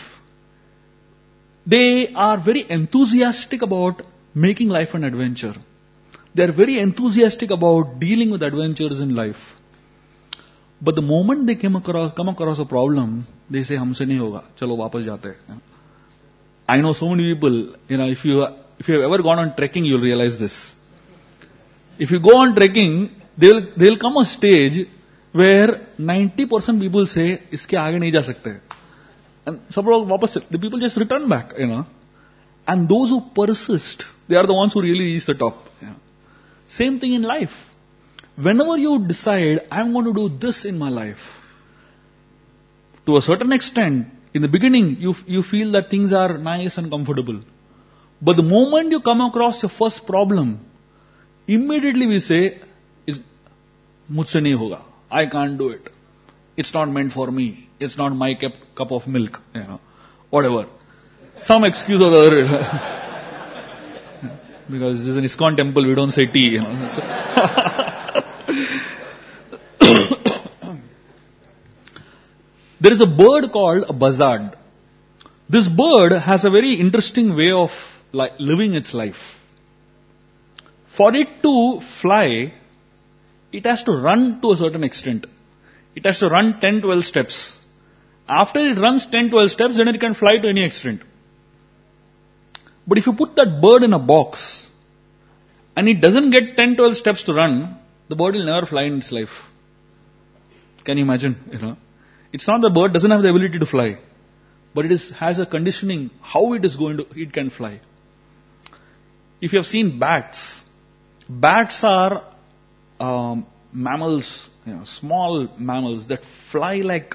[SPEAKER 2] they are very enthusiastic about making life an adventure. They are very enthusiastic about dealing with adventures in life. But the moment they come across a problem, they say, "Humse nahi hoga. Chalo wapas jate hain." I know so many people. If you have ever gone on trekking, you'll realize this. If you go on trekking, they'll come a stage where 90% people say, "Iske aage nahi ja sakte." And the people just return back. And those who persist, they are the ones who really reach the top. Same thing in life. Whenever you decide, I'm going to do this in my life, to a certain extent, in the beginning, you feel that things are nice and comfortable. But the moment you come across your first problem, immediately we say, "Mujhse nahi hoga. I can't do it. It's not meant for me. It's not my cup of milk." Whatever. Some excuse or other. Because this is an ISKCON temple, we don't say tea. So there is a bird called a buzzard. This bird has a very interesting way of living its life. For it to fly, it has to run to a certain extent. It has to run 10-12 steps. After it runs 10-12 steps, then it can fly to any extent. But if you put that bird in a box, and it doesn't get 10-12 steps to run, the bird will never fly in its life. Can you imagine? It's not the bird doesn't have the ability to fly, but it has a conditioning how it can fly. If you have seen bats are mammals, small mammals that fly like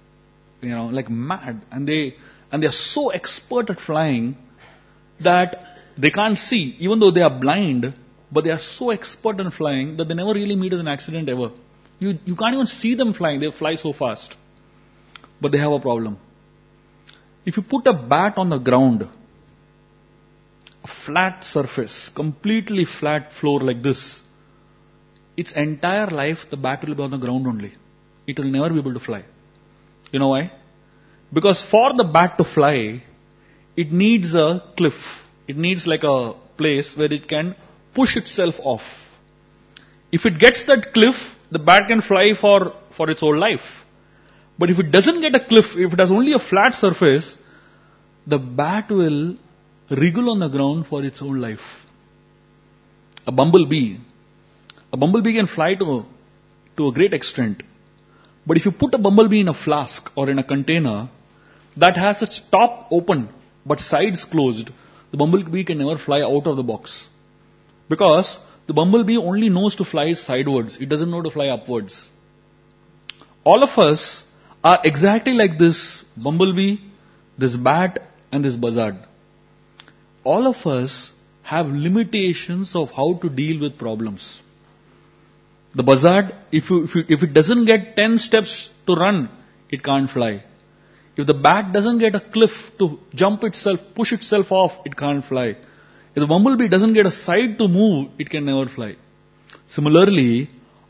[SPEAKER 2] mad, and they are so expert at flying that they can't see, even though they are blind, but they are so expert in flying that they never really meet with an accident ever. You can't even see them flying, they fly so fast. But they have a problem. If you put a bat on the ground, a flat surface, completely flat floor like this, its entire life the bat will be on the ground only. It will never be able to fly. You know why? Because for the bat to fly, it needs a cliff. It needs like a place where it can push itself off. If it gets that cliff, the bat can fly for its whole life. But if it doesn't get a cliff, if it has only a flat surface, the bat will wriggle on the ground for its whole life. A bumblebee can fly to a great extent. But if you put a bumblebee in a flask or in a container that has its top open but sides closed, the bumblebee can never fly out of the box. Because the bumblebee only knows to fly sidewards. It doesn't know to fly upwards. All of us are exactly like this bumblebee, this bat, and this buzzard. All of us have limitations of how to deal with problems. The buzzard, if it doesn't get 10 steps to run, it can't fly. If the bat doesn't get a cliff to jump itself, push itself off, it can't fly. If the bumblebee doesn't get a side to move, it can never fly. Similarly,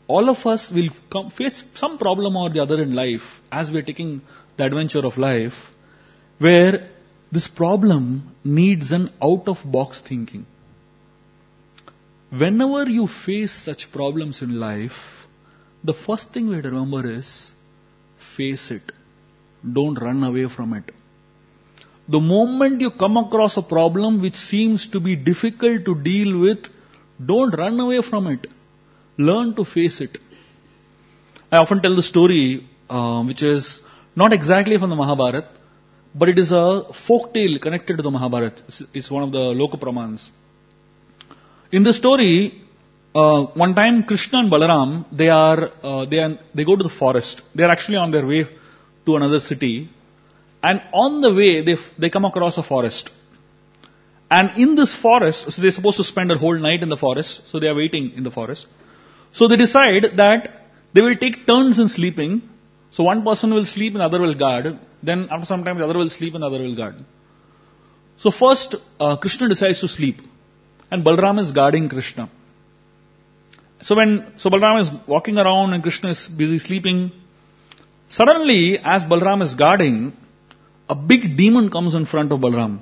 [SPEAKER 2] all of us will face some problem or the other in life as we are taking the adventure of life, where this problem needs an out-of-box thinking. Whenever you face such problems in life, the first thing we have to remember is face it. Don't run away from it. The moment you come across a problem which seems to be difficult to deal with, don't run away from it. Learn to face it. I often tell the story, which is not exactly from the Mahabharata, but it is a folk tale connected to the Mahabharata. It's one of the Loka Pramans. In the story, one time Krishna and Balaram, they go to the forest. They are actually on their way to another city. And on the way, they come across a forest. And in this forest, so they're supposed to spend a whole night in the forest. So they are waiting in the forest. So they decide that they will take turns in sleeping. So one person will sleep and the other will guard. Then after some time, the other will sleep and the other will guard. So first, Krishna decides to sleep. And Balaram is guarding Krishna. So Balaram is walking around and Krishna is busy sleeping. Suddenly, as Balaram is guarding, a big demon comes in front of Balaram.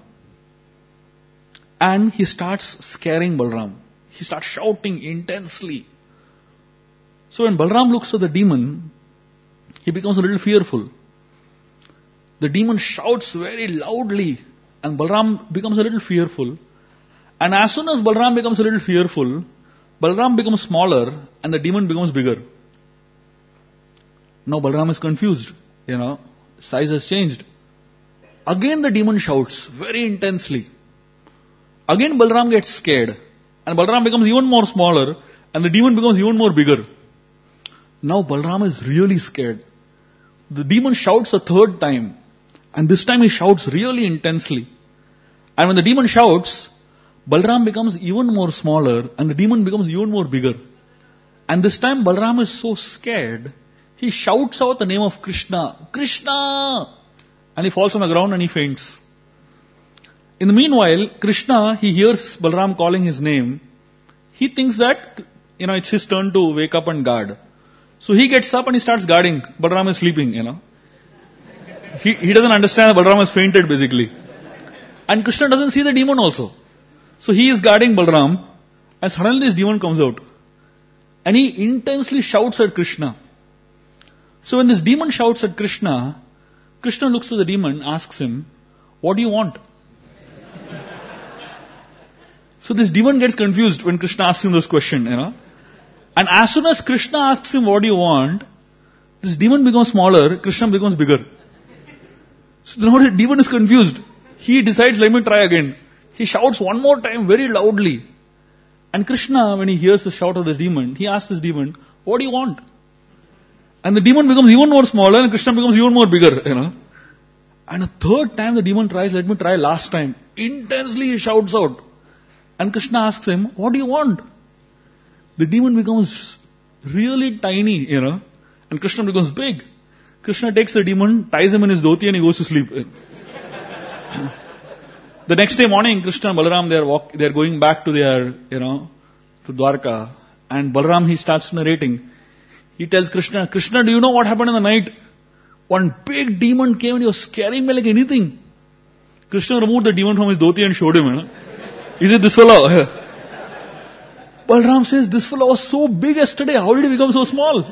[SPEAKER 2] And he starts scaring Balaram. He starts shouting intensely. So when Balaram looks at the demon, he becomes a little fearful. The demon shouts very loudly and Balaram becomes a little fearful. And as soon as Balaram becomes a little fearful, Balaram becomes smaller and the demon becomes bigger. Now Balaram is confused. Size has changed. Again the demon shouts very intensely. Again Balaram gets scared. And Balaram becomes even more smaller and the demon becomes even more bigger. Now Balaram is really scared. The demon shouts a third time. And this time he shouts really intensely. And when the demon shouts, Balaram becomes even more smaller and the demon becomes even more bigger. And this time Balaram is so scared, he shouts out the name of Krishna. Krishna! And he falls on the ground and he faints. In the meanwhile, Krishna, he hears Balaram calling his name. He thinks that, it's his turn to wake up and guard. So he gets up and he starts guarding. Balaram is sleeping, He doesn't understand that Balaram has fainted basically. And Krishna doesn't see the demon also. So he is guarding Balaram and suddenly this demon comes out. And he intensely shouts at Krishna. So when this demon shouts at Krishna, Krishna looks to the demon, asks him, "What do you want?" So this demon gets confused when Krishna asks him this question, And as soon as Krishna asks him, "What do you want?" this demon becomes smaller, Krishna becomes bigger. So now the demon is confused. He decides, let me try again. He shouts one more time very loudly. And Krishna, when he hears the shout of the demon, he asks this demon, "What do you want?" And the demon becomes even more smaller and Krishna becomes even more bigger, And a third time the demon tries, let me try last time. Intensely he shouts out. And Krishna asks him, "What do you want?" The demon becomes really tiny, And Krishna becomes big. Krishna takes the demon, ties him in his dhoti and he goes to sleep. The next day morning, Krishna and Balaram, they are going back to their, to Dwarka. And Balaram, he starts narrating. He tells Krishna, "Krishna, do you know what happened in the night? One big demon came and he was scaring me like anything." Krishna removed the demon from his dhoti and showed him. Is it this fellow? Balaram says, "This fellow was so big yesterday. How did he become so small?"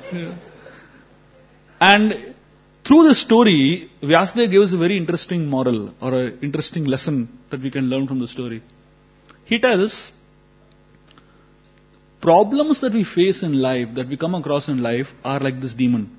[SPEAKER 2] And through this story, Vyasadeva gives a very interesting moral or an interesting lesson that we can learn from the story. He tells, problems that we face in life, that we come across in life, are like this demon.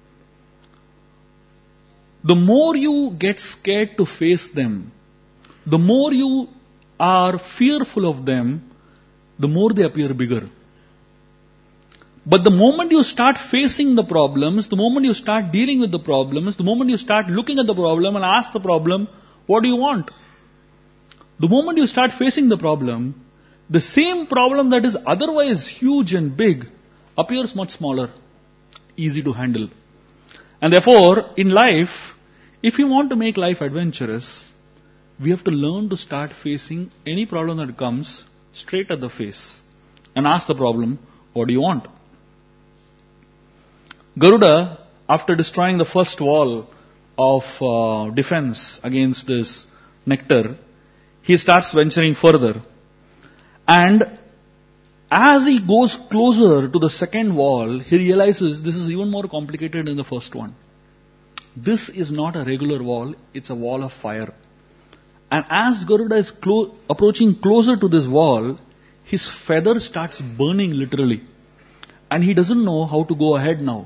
[SPEAKER 2] The more you get scared to face them, the more you are fearful of them, the more they appear bigger. But the moment you start facing the problems, the moment you start dealing with the problems, the moment you start looking at the problem and ask the problem, "What do you want?" The moment you start facing the problem, the same problem that is otherwise huge and big appears much smaller, easy to handle. And therefore, in life, if you want to make life adventurous, we have to learn to start facing any problem that comes straight at the face and ask the problem, "What do you want?" Garuda, after destroying the first wall of defense against this nectar, he starts venturing further. And as he goes closer to the second wall, he realizes this is even more complicated than the first one. This is not a regular wall, it's a wall of fire. And as Garuda is approaching closer to this wall, his feather starts burning literally. And he doesn't know how to go ahead now.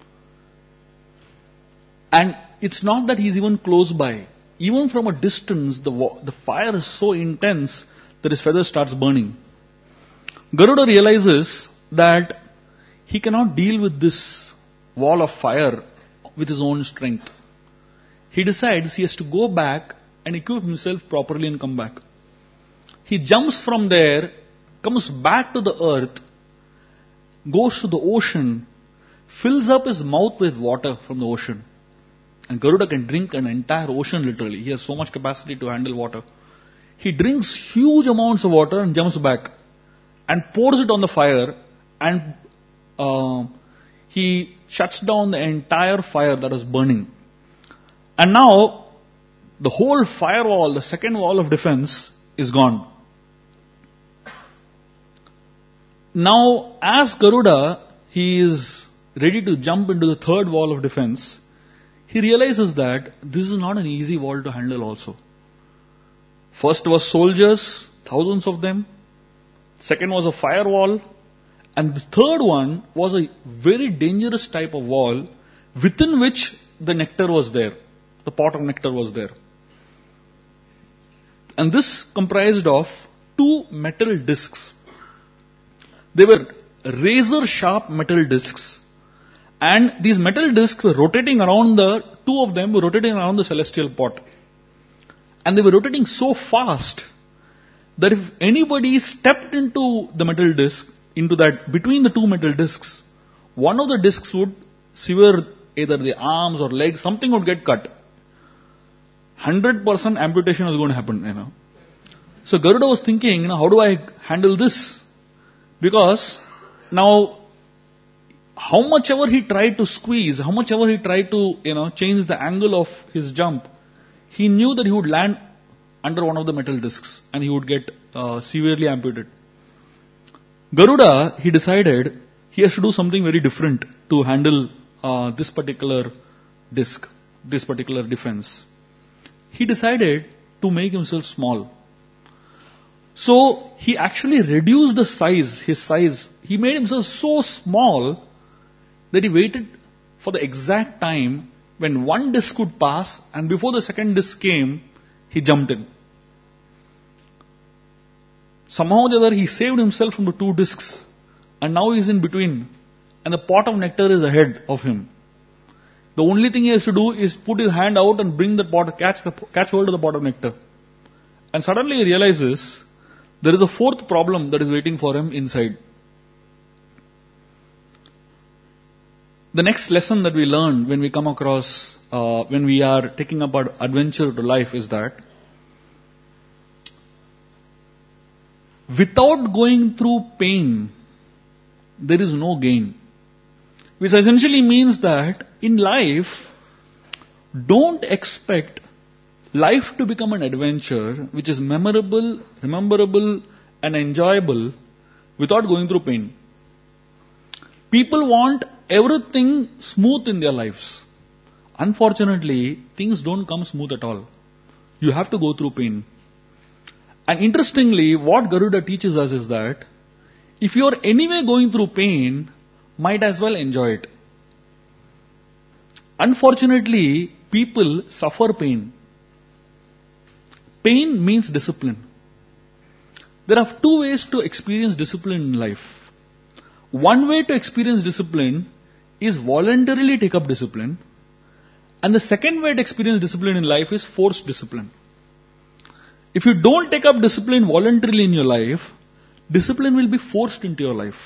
[SPEAKER 2] And it's not that he's even close by. Even from a distance, the fire is so intense that his feather starts burning. Garuda realizes that he cannot deal with this wall of fire with his own strength. He decides he has to go back and equip himself properly and come back. He jumps from there, comes back to the earth, goes to the ocean, fills up his mouth with water from the ocean. And Garuda can drink an entire ocean literally. He has so much capacity to handle water. He drinks huge amounts of water and jumps back and pours it on the fire, and he shuts down the entire fire that was burning. And now the whole firewall, the second wall of defense, is gone. Now, as Garuda, he is ready to jump into the third wall of defense. He realizes that this is not an easy wall to handle also. First was soldiers, thousands of them. Second was a firewall. And the third one was a very dangerous type of wall within which the nectar was there. The pot of nectar was there. And this comprised of two metal discs. They were razor sharp metal discs. And these metal discs were rotating around two of them were rotating around the celestial pot. And they were rotating so fast that if anybody stepped into the metal disc, between the two metal discs, one of the discs would sever either the arms or legs, something would get cut. 100% amputation was going to happen, So Garuda was thinking, how do I handle this? Because now, how much ever he tried to squeeze, how much ever he tried to, change the angle of his jump, he knew that he would land under one of the metal discs and he would get severely amputated. Garuda, he decided he has to do something very different to handle this particular disc, this particular defense. He decided to make himself small. So he actually reduced his size. He made himself so small that he waited for the exact time when one disc would pass, and before the second disc came, he jumped in. Somehow or the other, he saved himself from the two discs, and now he is in between, and the pot of nectar is ahead of him. The only thing he has to do is put his hand out and bring the pot, catch hold of the pot of nectar. And suddenly he realizes there is a fourth problem that is waiting for him inside. The next lesson that we learn when we come across, when we are taking up our adventure to life is that without going through pain, there is no gain. Which essentially means that in life, don't expect life to become an adventure which is memorable, rememberable, and enjoyable without going through pain. People want everything smooth in their lives. Unfortunately, things don't come smooth at all. You have to go through pain. And interestingly, what Garuda teaches us is that if you are anyway going through pain, might as well enjoy it. Unfortunately, people suffer pain. Pain means discipline. There are two ways to experience discipline in life. One way to experience discipline is voluntarily take up discipline. And the second way to experience discipline in life is forced discipline. If you don't take up discipline voluntarily in your life, discipline will be forced into your life.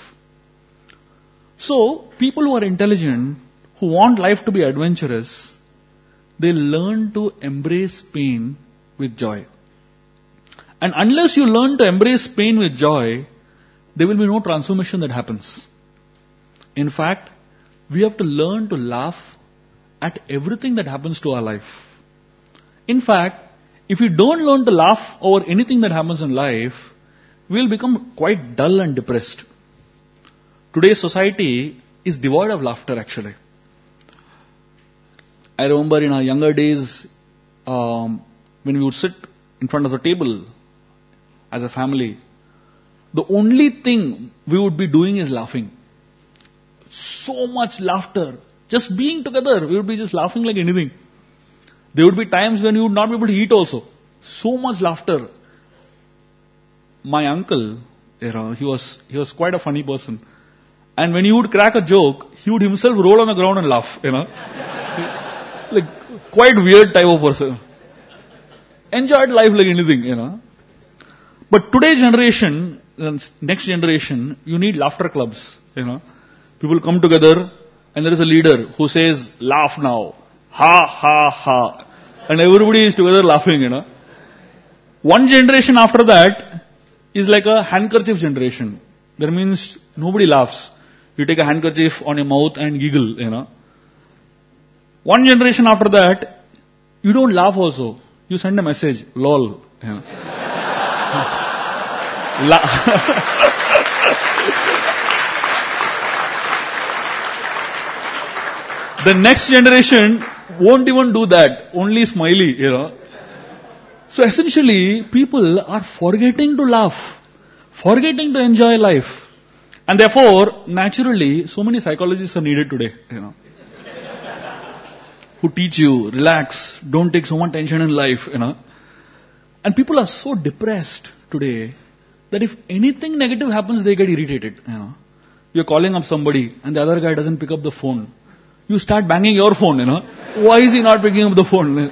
[SPEAKER 2] So, people who are intelligent, who want life to be adventurous, they learn to embrace pain with joy. And unless you learn to embrace pain with joy, there will be no transformation that happens. In fact, we have to learn to laugh at everything that happens to our life. In fact, if we don't learn to laugh over anything that happens in life, we will become quite dull and depressed. Today's society is devoid of laughter actually. I remember in our younger days, when we would sit in front of the table as a family, the only thing we would be doing is laughing. So much laughter. Just being together, we would be just laughing like anything. There would be times when we would not be able to eat also. So much laughter. My uncle, he was quite a funny person. And when he would crack a joke, he would himself roll on the ground and laugh, Like, quite weird type of person. Enjoyed life like anything, But today's generation, next generation, you need laughter clubs, People come together and there is a leader who says, laugh now. Ha, ha, ha. And everybody is together laughing, One generation after that is like a handkerchief generation. That means nobody laughs. You take a handkerchief on your mouth and giggle, One generation after that, you don't laugh also. You send a message, lol. The next generation won't even do that. Only smiley, So essentially, people are forgetting to laugh, forgetting to enjoy life. And therefore, naturally, so many psychologists are needed today, who teach you, relax, don't take so much tension in life, And people are so depressed today that if anything negative happens, they get irritated, You're calling up somebody and the other guy doesn't pick up the phone. You start banging your phone, Why is he not picking up the phone?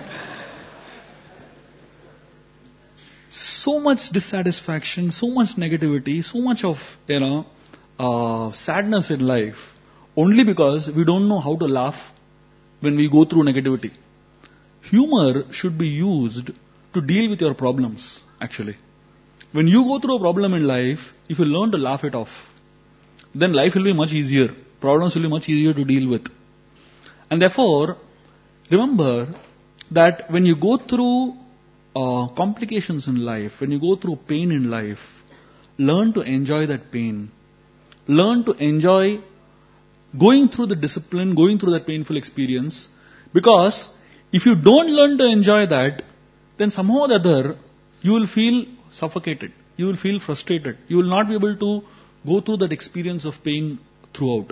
[SPEAKER 2] So much dissatisfaction, so much negativity, so much of, sadness in life, only because we don't know how to laugh when we go through negativity. Humor should be used to deal with your problems, actually. When you go through a problem in life, if you learn to laugh it off, then life will be much easier. Problems will be much easier to deal with. And therefore, remember that when you go through complications in life, when you go through pain in life, learn to enjoy that pain. Learn to enjoy going through the discipline, going through that painful experience. Because if you don't learn to enjoy that, then somehow or the other, you will feel suffocated. You will feel frustrated. You will not be able to go through that experience of pain throughout.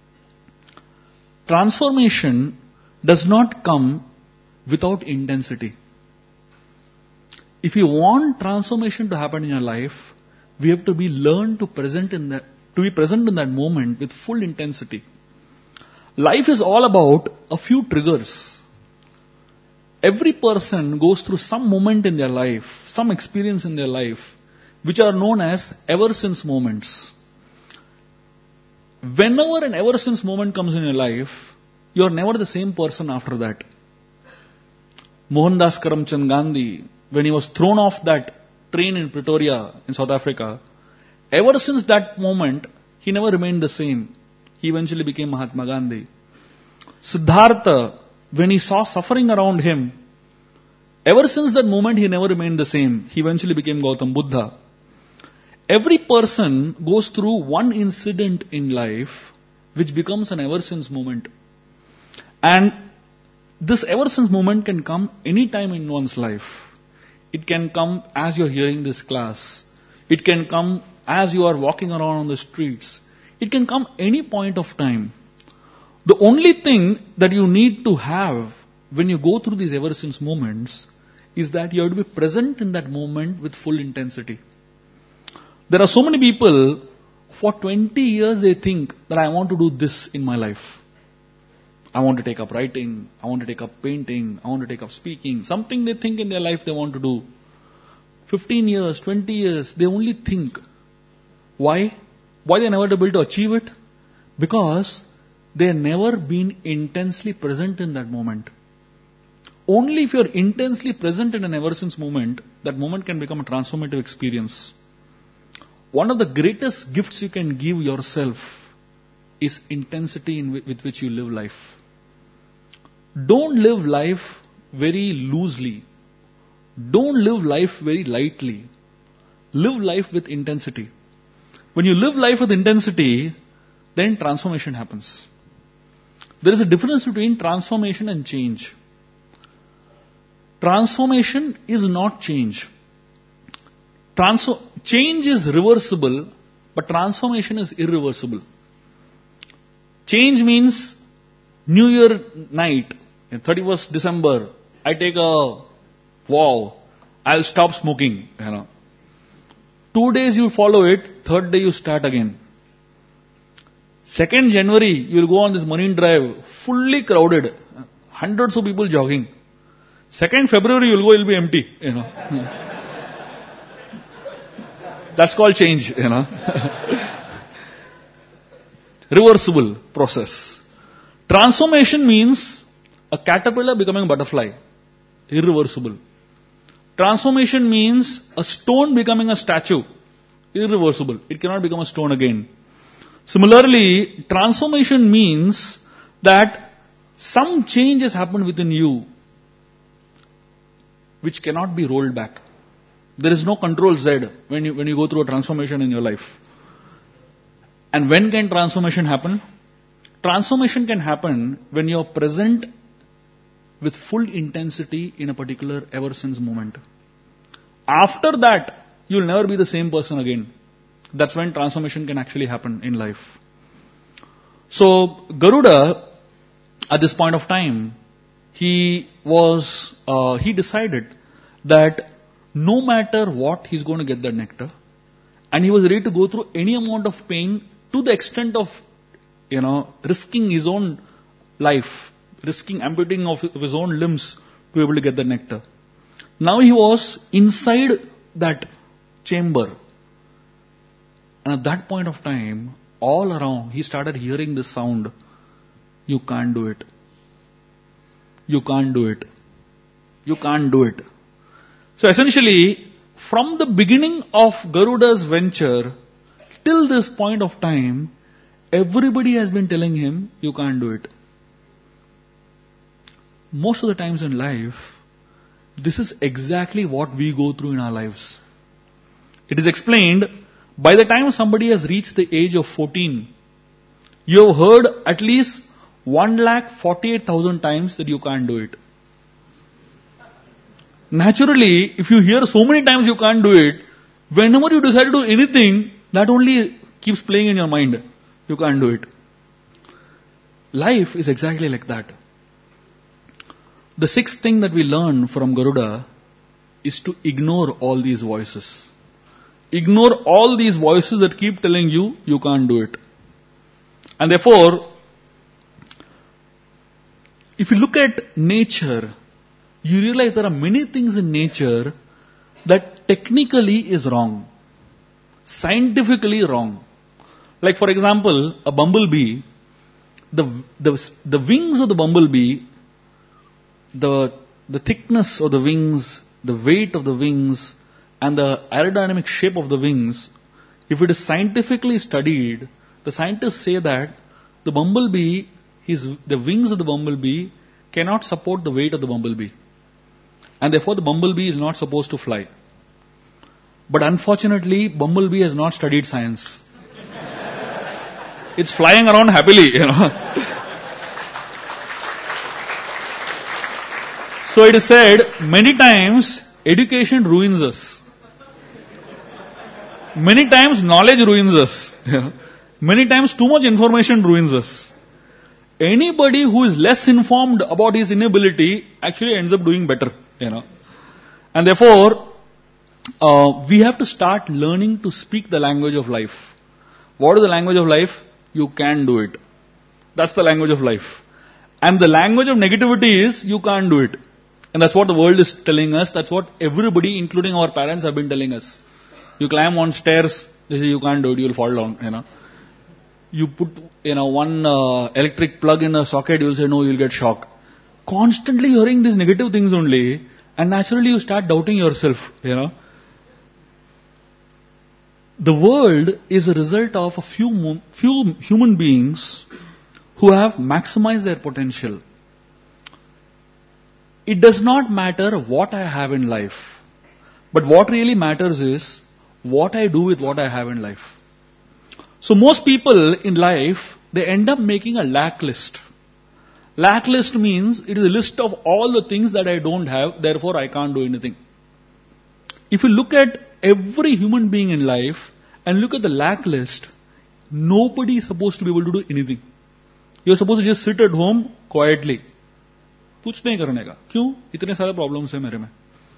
[SPEAKER 2] Transformation does not come without intensity. If you want transformation to happen in your life, we have to be present in that moment with full intensity. Life is all about a few triggers. Every person goes through some moment in their life, some experience in their life, which are known as ever since moments. Whenever an ever since moment comes in your life, you are never the same person after that. Mohandas Karamchand Gandhi, when he was thrown off that train in Pretoria in South Africa, ever since that moment, he never remained the same. He eventually became Mahatma Gandhi. Siddhartha, when he saw suffering around him, ever since that moment he never remained the same. He eventually became Gautam Buddha. Every person goes through one incident in life which becomes an ever since moment. And this ever since moment can come any time in one's life. It can come as you're hearing this class. It can come as you are walking around on the streets. It can come any point of time. The only thing that you need to have when you go through these ever since moments is that you have to be present in that moment with full intensity. There are so many people, for 20 years they think that I want to do this in my life. I want to take up writing, I want to take up painting, I want to take up speaking, something they think in their life they want to do. 15 years, 20 years, they only think. Why? Why they never able to achieve it? Because they have never been intensely present in that moment. Only if you are intensely present in an ever since moment, that moment can become a transformative experience. One of the greatest gifts you can give yourself is intensity with which you live life. Don't live life very loosely. Don't live life very lightly. Live life with intensity. When you live life with intensity, then transformation happens. There is a difference between transformation and change. Transformation is not change. Change is reversible, but transformation is irreversible. Change means New Year night, 31st December, I take a vow, I'll stop smoking. 2 days you follow it, third day you start again. 2nd January, you will go on this Marine Drive, fully crowded, hundreds of people jogging. 2nd February, you will go, it will be empty. That's called change. Reversible process. Transformation means a caterpillar becoming a butterfly. Irreversible. Transformation means a stone becoming a statue. Irreversible. It cannot become a stone again. Similarly, transformation means that some change has happened within you which cannot be rolled back. There is no control Z when you go through a transformation in your life. And when can transformation happen? Transformation can happen when you are present with full intensity in a particular ever since moment. After that, you will never be the same person again. That's when transformation can actually happen in life. So, Garuda, at this point of time, he decided that no matter what, he's going to get that nectar. And he was ready to go through any amount of pain to the extent of, risking his own life, risking amputating of his own limbs to be able to get the nectar. Now he was inside that chamber. And at that point of time, all around, he started hearing this sound. You can't do it. You can't do it. You can't do it. So essentially, from the beginning of Garuda's venture, till this point of time, everybody has been telling him, you can't do it. Most of the times in life, this is exactly what we go through in our lives. It is explained, by the time somebody has reached the age of 14, you have heard at least 1,48,000 times that you can't do it. Naturally, if you hear so many times you can't do it, whenever you decide to do anything, that only keeps playing in your mind. You can't do it. Life is exactly like that. The sixth thing that we learn from Garuda is to ignore all these voices. Ignore all these voices that keep telling you, you can't do it. And therefore, if you look at nature, you realize there are many things in nature that technically is wrong. Scientifically wrong. Like for example, a bumblebee, the wings of the bumblebee, the thickness of the wings, the weight of the wings, and the aerodynamic shape of the wings, if it is scientifically studied, the scientists say that the bumblebee, the wings of the bumblebee cannot support the weight of the bumblebee. And therefore the bumblebee is not supposed to fly. But unfortunately, bumblebee has not studied science. It's flying around happily, So it is said, many times education ruins us. Many times knowledge ruins us. Many times too much information ruins us. Anybody who is less informed about his inability actually ends up doing better. And therefore, we have to start learning to speak the language of life. What is the language of life? You can do it. That's the language of life. And the language of negativity is, you can't do it. And that's what the world is telling us. That's what everybody, including our parents, have been telling us. You climb on stairs, they say you can't do it, you'll fall down, You put, one electric plug in a socket, you'll say no, you'll get shock. Constantly hearing these negative things only, and naturally you start doubting yourself, The world is a result of a few human beings who have maximized their potential. It does not matter what I have in life, but what really matters is what I do with what I have in life. So most people in life, they end up making a lack list. Lack list means it is a list of all the things that I don't have, therefore I can't do anything. If you look at every human being in life and look at the lack list, nobody is supposed to be able to do anything. You're supposed to just sit at home quietly. कुछ नहीं करने का. क्यों? इतने सारे problems हैं मेरे में.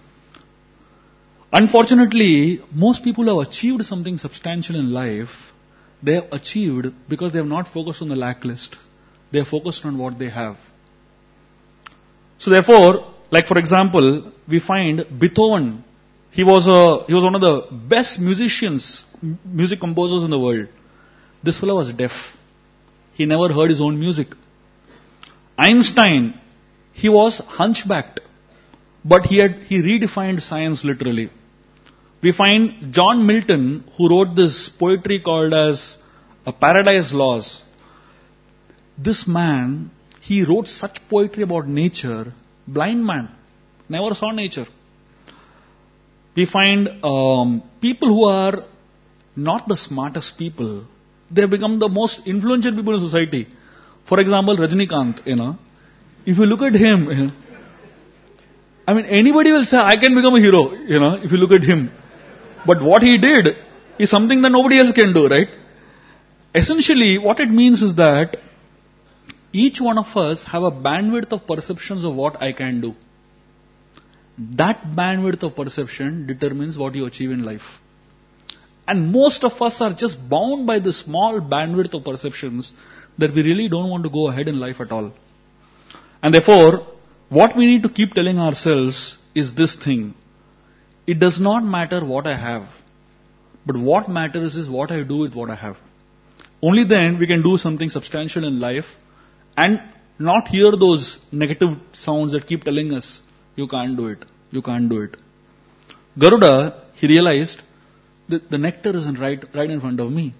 [SPEAKER 2] Unfortunately, most people who have achieved something substantial in life, they have achieved because they have not focused on the lack list. They are focused on what they have. So therefore, like for example, we find Beethoven. He was one of the best music composers in the world. This fellow was deaf. He never heard his own music. Einstein, he was hunchbacked, but he redefined science literally. We find John Milton, who wrote this poetry called as Paradise Lost. This man, he wrote such poetry about nature, blind man, never saw nature. We find people who are not the smartest people, they have become the most influential people in society. For example, Rajinikanth, if you look at him, I mean, anybody will say, I can become a hero, if you look at him. But what he did is something that nobody else can do, right? Essentially, what it means is that each one of us have a bandwidth of perceptions of what I can do. That bandwidth of perception determines what you achieve in life. And most of us are just bound by the small bandwidth of perceptions that we really don't want to go ahead in life at all. And therefore, what we need to keep telling ourselves is this thing. It does not matter what I have, but what matters is what I do with what I have. Only then we can do something substantial in life and not hear those negative sounds that keep telling us, you can't do it, you can't do it. Garuda, he realized that the nectar isn't right in front of me.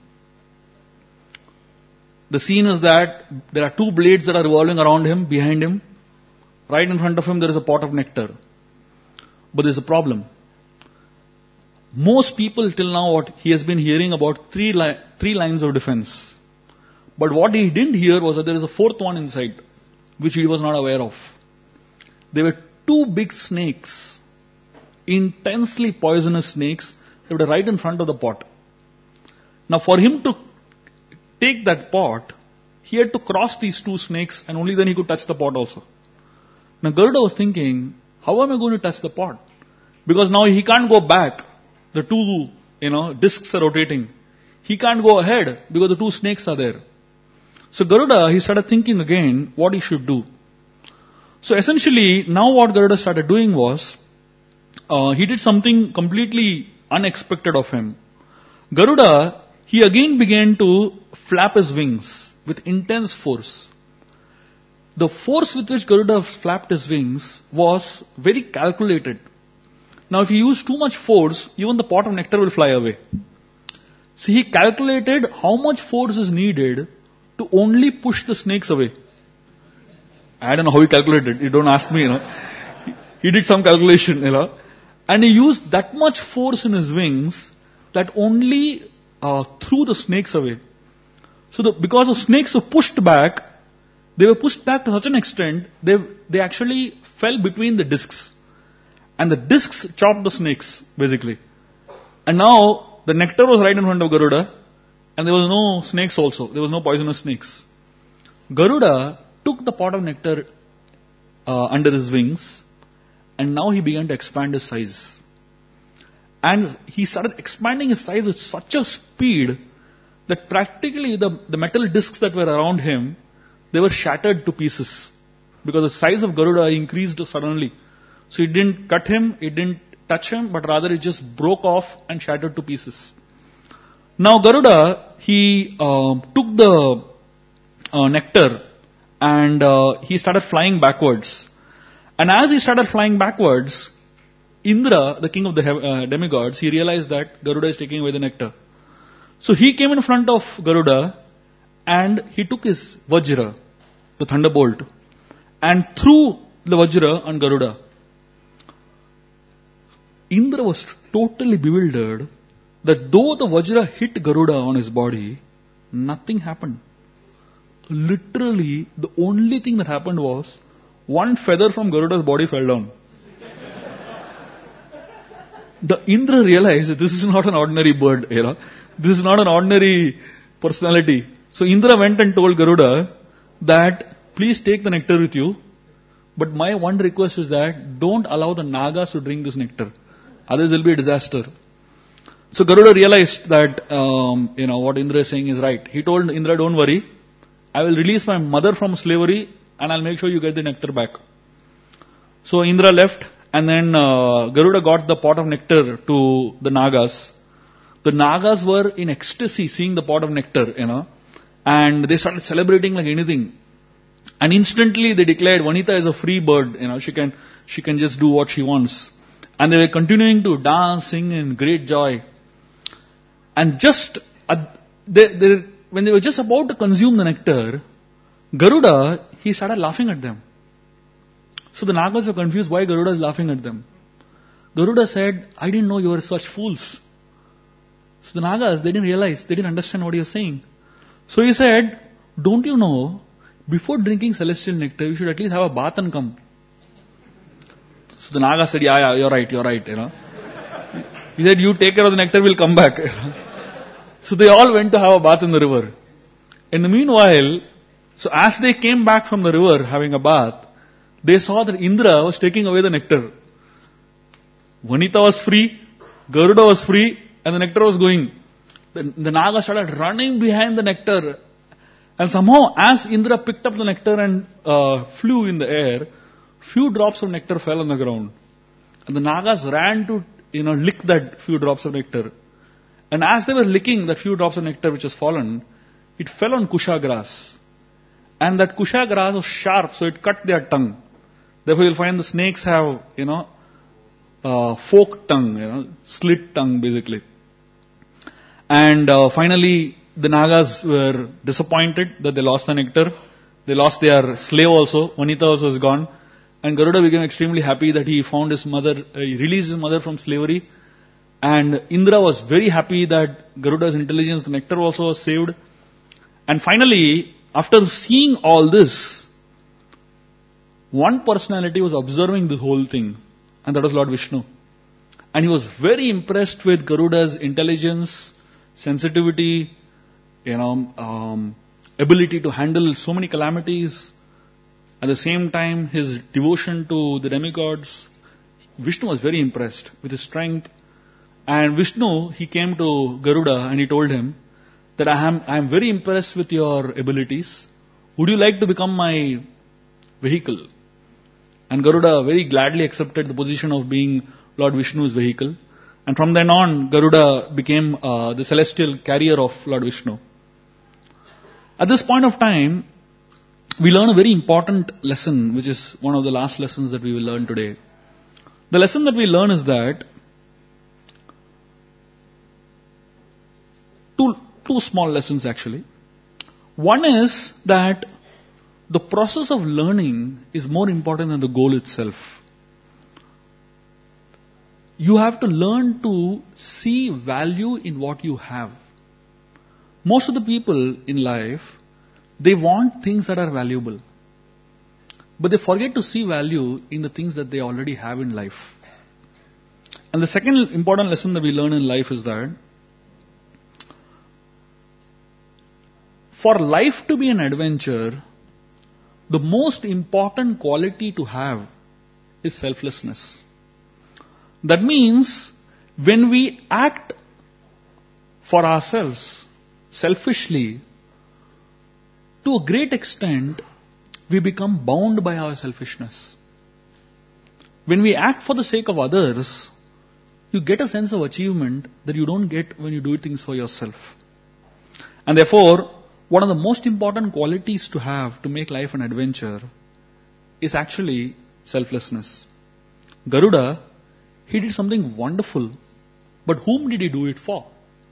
[SPEAKER 2] The scene is that there are two blades that are revolving around him, behind him. Right in front of him there is a pot of nectar. But there's a problem. Most people till now, what he has been hearing about three lines of defense. But what he didn't hear was that there is a fourth one inside, which he was not aware of. There were two big snakes, intensely poisonous snakes, that were right in front of the pot. Now for him to take that pot, he had to cross these two snakes and only then he could touch the pot also. Now Garuda was thinking, how am I going to touch the pot? Because now he can't go back. The two, discs are rotating. He can't go ahead because the two snakes are there. So Garuda, he started thinking again what he should do. So essentially, now what Garuda started doing was, he did something completely unexpected of him. Garuda, he again began to flap his wings with intense force. The force with which Garuda flapped his wings was very calculated. Now if you use too much force, even the pot of nectar will fly away. So he calculated how much force is needed to only push the snakes away. I don't know how he calculated. You don't ask me, He did some calculation, And he used that much force in his wings that only threw the snakes away. So because the snakes were pushed back, they were pushed back to such an extent, they actually fell between the discs. And the discs chopped the snakes, basically. And now, the nectar was right in front of Garuda, and there was no snakes also. There was no poisonous snakes. Garuda took the pot of nectar under his wings, and now he began to expand his size. And he started expanding his size with such a speed that practically the metal discs that were around him, they were shattered to pieces. Because the size of Garuda increased suddenly. So it didn't cut him, it didn't touch him, but rather it just broke off and shattered to pieces. Now Garuda, he took the nectar and he started flying backwards. And as he started flying backwards, Indra, the king of the demigods, he realized that Garuda is taking away the nectar. So he came in front of Garuda and he took his Vajra, the thunderbolt, and threw the Vajra on Garuda. Indra was totally bewildered that though the Vajra hit Garuda on his body, nothing happened. Literally, the only thing that happened was one feather from Garuda's body fell down. The Indra realized that this is not an ordinary bird, This is not an ordinary personality. So Indra went and told Garuda that please take the nectar with you, but my one request is that don't allow the Nagas to drink this nectar. Otherwise there will be a disaster. So Garuda realized that, what Indra is saying is right. He told Indra, don't worry, I will release my mother from slavery and I'll make sure you get the nectar back. So Indra left and then Garuda got the pot of nectar to the Nagas. The Nagas were in ecstasy seeing the pot of nectar, and they started celebrating like anything. And instantly they declared Vanita is a free bird, she can just do what she wants. And they were continuing to dance, sing in great joy. And just when they were just about to consume the nectar, Garuda, he started laughing at them. So the Nagas were confused why Garuda is laughing at them. Garuda said, I didn't know you were such fools. So the Nagas, they didn't realize, they didn't understand what he was saying. So he said, don't you know, before drinking celestial nectar, you should at least have a bath and come. So the Naga said, yeah, you're right. He said, you take care of the nectar, we'll come back. So they all went to have a bath in the river. In the meanwhile, so as they came back from the river having a bath, they saw that Indra was taking away the nectar. Vanita was free, Garuda was free, and the nectar was going. The Naga started running behind the nectar. And somehow, as Indra picked up the nectar and flew in the air, few drops of nectar fell on the ground. And the Nagas ran to, lick that few drops of nectar. And as they were licking that few drops of nectar which has fallen, it fell on kusha grass. And that kusha grass was sharp, so it cut their tongue. Therefore, you'll find the snakes have, forked tongue, slit tongue basically. And finally, the Nagas were disappointed that they lost the nectar. They lost their slave also. Vanita also was gone. And Garuda became extremely happy that he found his mother, he released his mother from slavery. And Indra was very happy that Garuda's intelligence, the nectar also was saved. And finally, after seeing all this, one personality was observing this whole thing. And that was Lord Vishnu. And he was very impressed with Garuda's intelligence, sensitivity, ability to handle so many calamities. At the same time, his devotion to the demigods. Vishnu was very impressed with his strength. And Vishnu, he came to Garuda and he told him that I am very impressed with your abilities. Would you like to become my vehicle? And Garuda very gladly accepted the position of being Lord Vishnu's vehicle. And from then on, Garuda became the celestial carrier of Lord Vishnu. At this point of time, we learn a very important lesson, which is one of the last lessons that we will learn today. The lesson that we learn is that two small lessons actually. One is that the process of learning is more important than the goal itself. You have to learn to see value in what you have. Most of the people in life, they want things that are valuable. But they forget to see value in the things that they already have in life. And the second important lesson that we learn in life is that for life to be an adventure, the most important quality to have is selflessness. That means when we act for ourselves selfishly, to a great extent, we become bound by our selfishness. When we act for the sake of others, you get a sense of achievement that you don't get when you do things for yourself. And therefore, one of the most important qualities to have to make life an adventure is actually selflessness. Garuda, he did something wonderful, but whom did he do it for?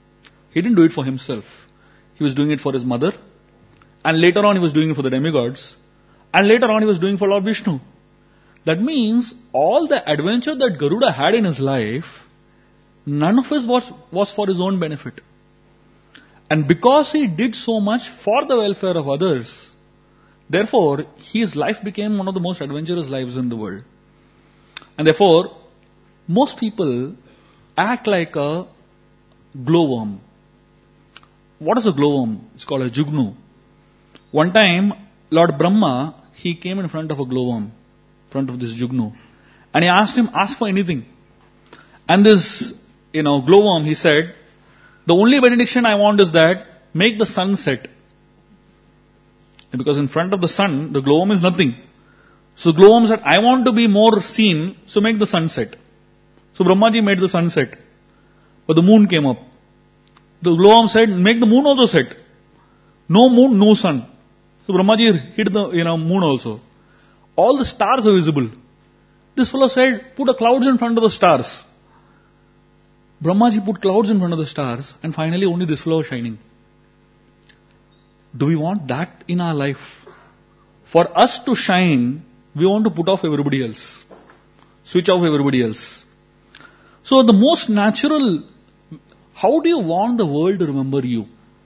[SPEAKER 2] He didn't do it for himself. He was doing it for his mother. And later on he was doing it for the demigods. And later on he was doing it for Lord Vishnu. That means all the adventure that Garuda had in his life, none of it was for his own benefit. And because he did so much for the welfare of others, therefore his life became one of the most adventurous lives in the world. And therefore, most people act like a glowworm. What is a glowworm? It's called a jugnu. One time, Lord Brahma, he came in front of a glowworm, in front of this jugnu, and he asked him, ask for anything. And this, glowworm, he said, the only benediction I want is that, make the sun set. Because in front of the sun, the glowworm is nothing. So glowworm said, I want to be more seen, so make the sun set. So Brahmaji made the sun set. But the moon came up. The glowworm said, make the moon also set. No moon, no sun. So Brahmaji hid the moon also. All the stars are visible. This fellow said, put a clouds in front of the stars. Brahmaji put clouds in front of the stars, and finally only this fellow was shining. Do we want that in our life? For us to shine, we want to put off everybody else. Switch off everybody else. So the most natural, how do you want the world to remember you?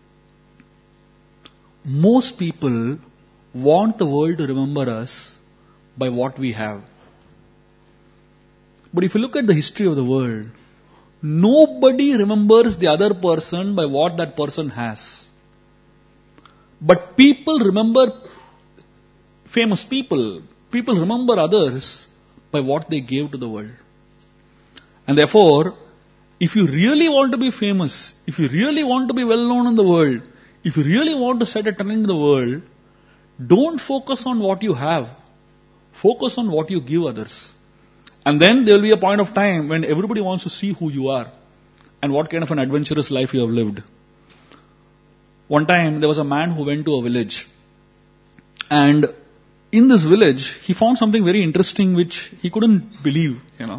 [SPEAKER 2] Most people want the world to remember us by what we have. But if you look at the history of the world, nobody remembers the other person by what that person has. But people remember famous people. People remember others by what they gave to the world. And therefore, if you really want to be famous, if you really want to be well known in the world, if you really want to set a trend in the world, don't focus on what you have. Focus on what you give others. And then there will be a point of time when everybody wants to see who you are and what kind of an adventurous life you have lived. One time there was a man who went to a village, and in this village he found something very interesting which he couldn't believe,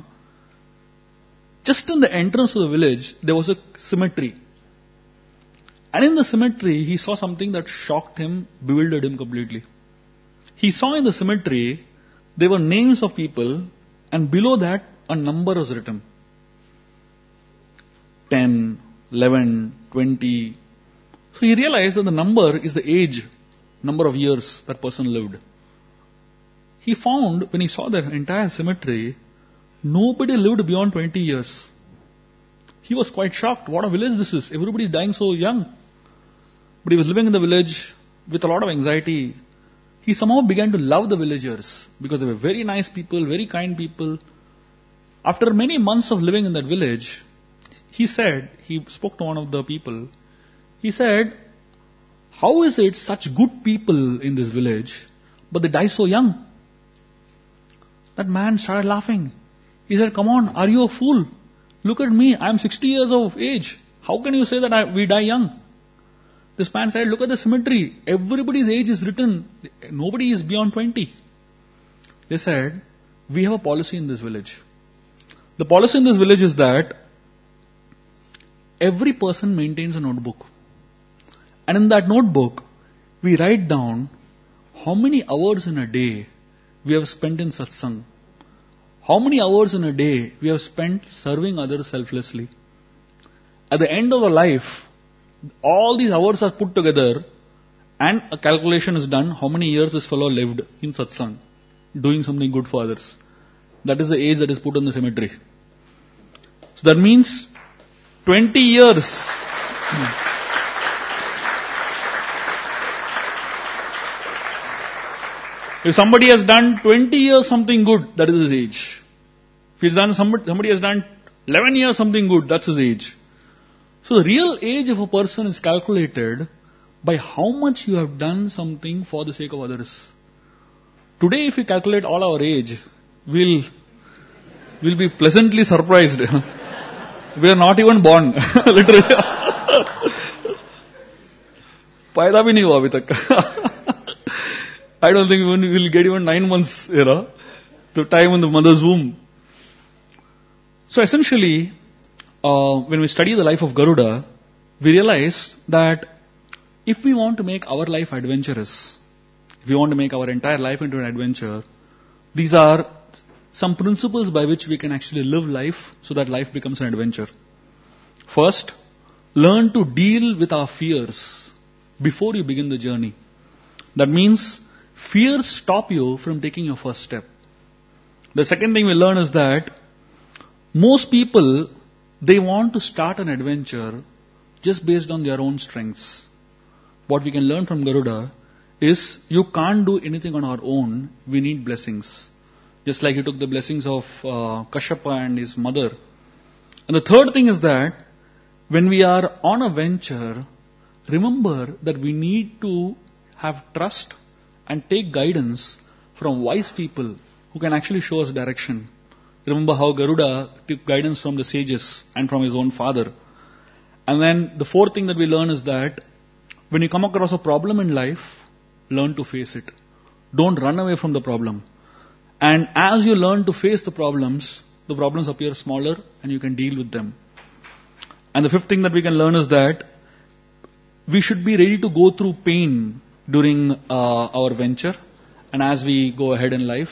[SPEAKER 2] Just in the entrance of the village there was a cemetery. And in the cemetery he saw something that shocked him, bewildered him completely. He saw in the cemetery there were names of people, and below that a number was written. 10, 11, 20. So he realized that the number is the age, number of years that person lived. He found, when he saw the entire cemetery, nobody lived beyond 20 years. He was quite shocked. What a village this is. Everybody is dying so young. But he was living in the village with a lot of anxiety. He somehow began to love the villagers because they were very nice people, very kind people. After many months of living in that village, he spoke to one of the people. He said, how is it such good people in this village, but they die so young? That man started laughing. He said, come on, are you a fool? Look at me, I am 60 years of age. How can you say that we die young? This man said, look at the cemetery. Everybody's age is written. Nobody is beyond 20. They said, we have a policy in this village. The policy in this village is that every person maintains a notebook. And in that notebook, we write down how many hours in a day we have spent in satsang. How many hours in a day we have spent serving others selflessly. At the end of our life, all these hours are put together and a calculation is done how many years this fellow lived in satsang, doing something good for others. That is the age that is put on the cemetery. So that means 20 years. If somebody has done 20 years something good, that is his age. If somebody has done 11 years something good, that's his age. So the real age of a person is calculated by how much you have done something for the sake of others. Today if we calculate all our age, we'll be pleasantly surprised. We are not even born. Literally. Paida bhi nahi hua abhi tak. I don't think we will get even 9 months, to time in the mother's womb. So essentially, when we study the life of Garuda, we realized that if we want to make our life adventurous, if we want to make our entire life into an adventure, these are some principles by which we can actually live life so that life becomes an adventure. First, learn to deal with our fears before you begin the journey. That means fears stop you from taking your first step. The second thing we learn is that most people, they want to start an adventure just based on their own strengths. What we can learn from Garuda is you can't do anything on our own. We need blessings. Just like he took the blessings of Kashyapa and his mother. And the third thing is that when we are on a venture, remember that we need to have trust and take guidance from wise people who can actually show us direction. Remember how Garuda took guidance from the sages and from his own father. And then the fourth thing that we learn is that when you come across a problem in life, learn to face it. Don't run away from the problem. And as you learn to face the problems appear smaller and you can deal with them. And the fifth thing that we can learn is that we should be ready to go through pain during our venture. And as we go ahead in life,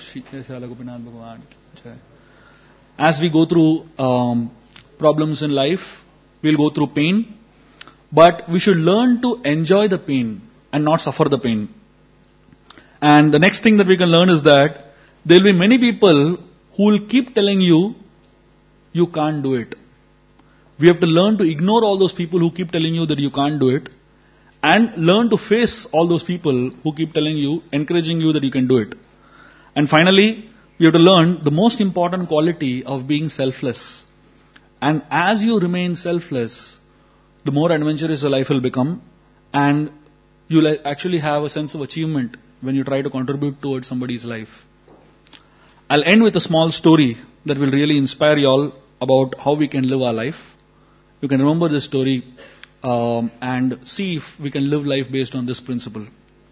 [SPEAKER 2] as we go through problems in life, we'll go through pain. But we should learn to enjoy the pain and not suffer the pain. And the next thing that we can learn is that there will be many people who will keep telling you, you can't do it. We have to learn to ignore all those people who keep telling you that you can't do it, and learn to face all those people who keep telling you, encouraging you that you can do it. And finally, we have to learn the most important quality of being selfless. And as you remain selfless, the more adventurous your life will become, and you'll actually have a sense of achievement when you try to contribute towards somebody's life. I'll end with a small story that will really inspire you all about how we can live our life. You can remember this story and see if we can live life based on this principle.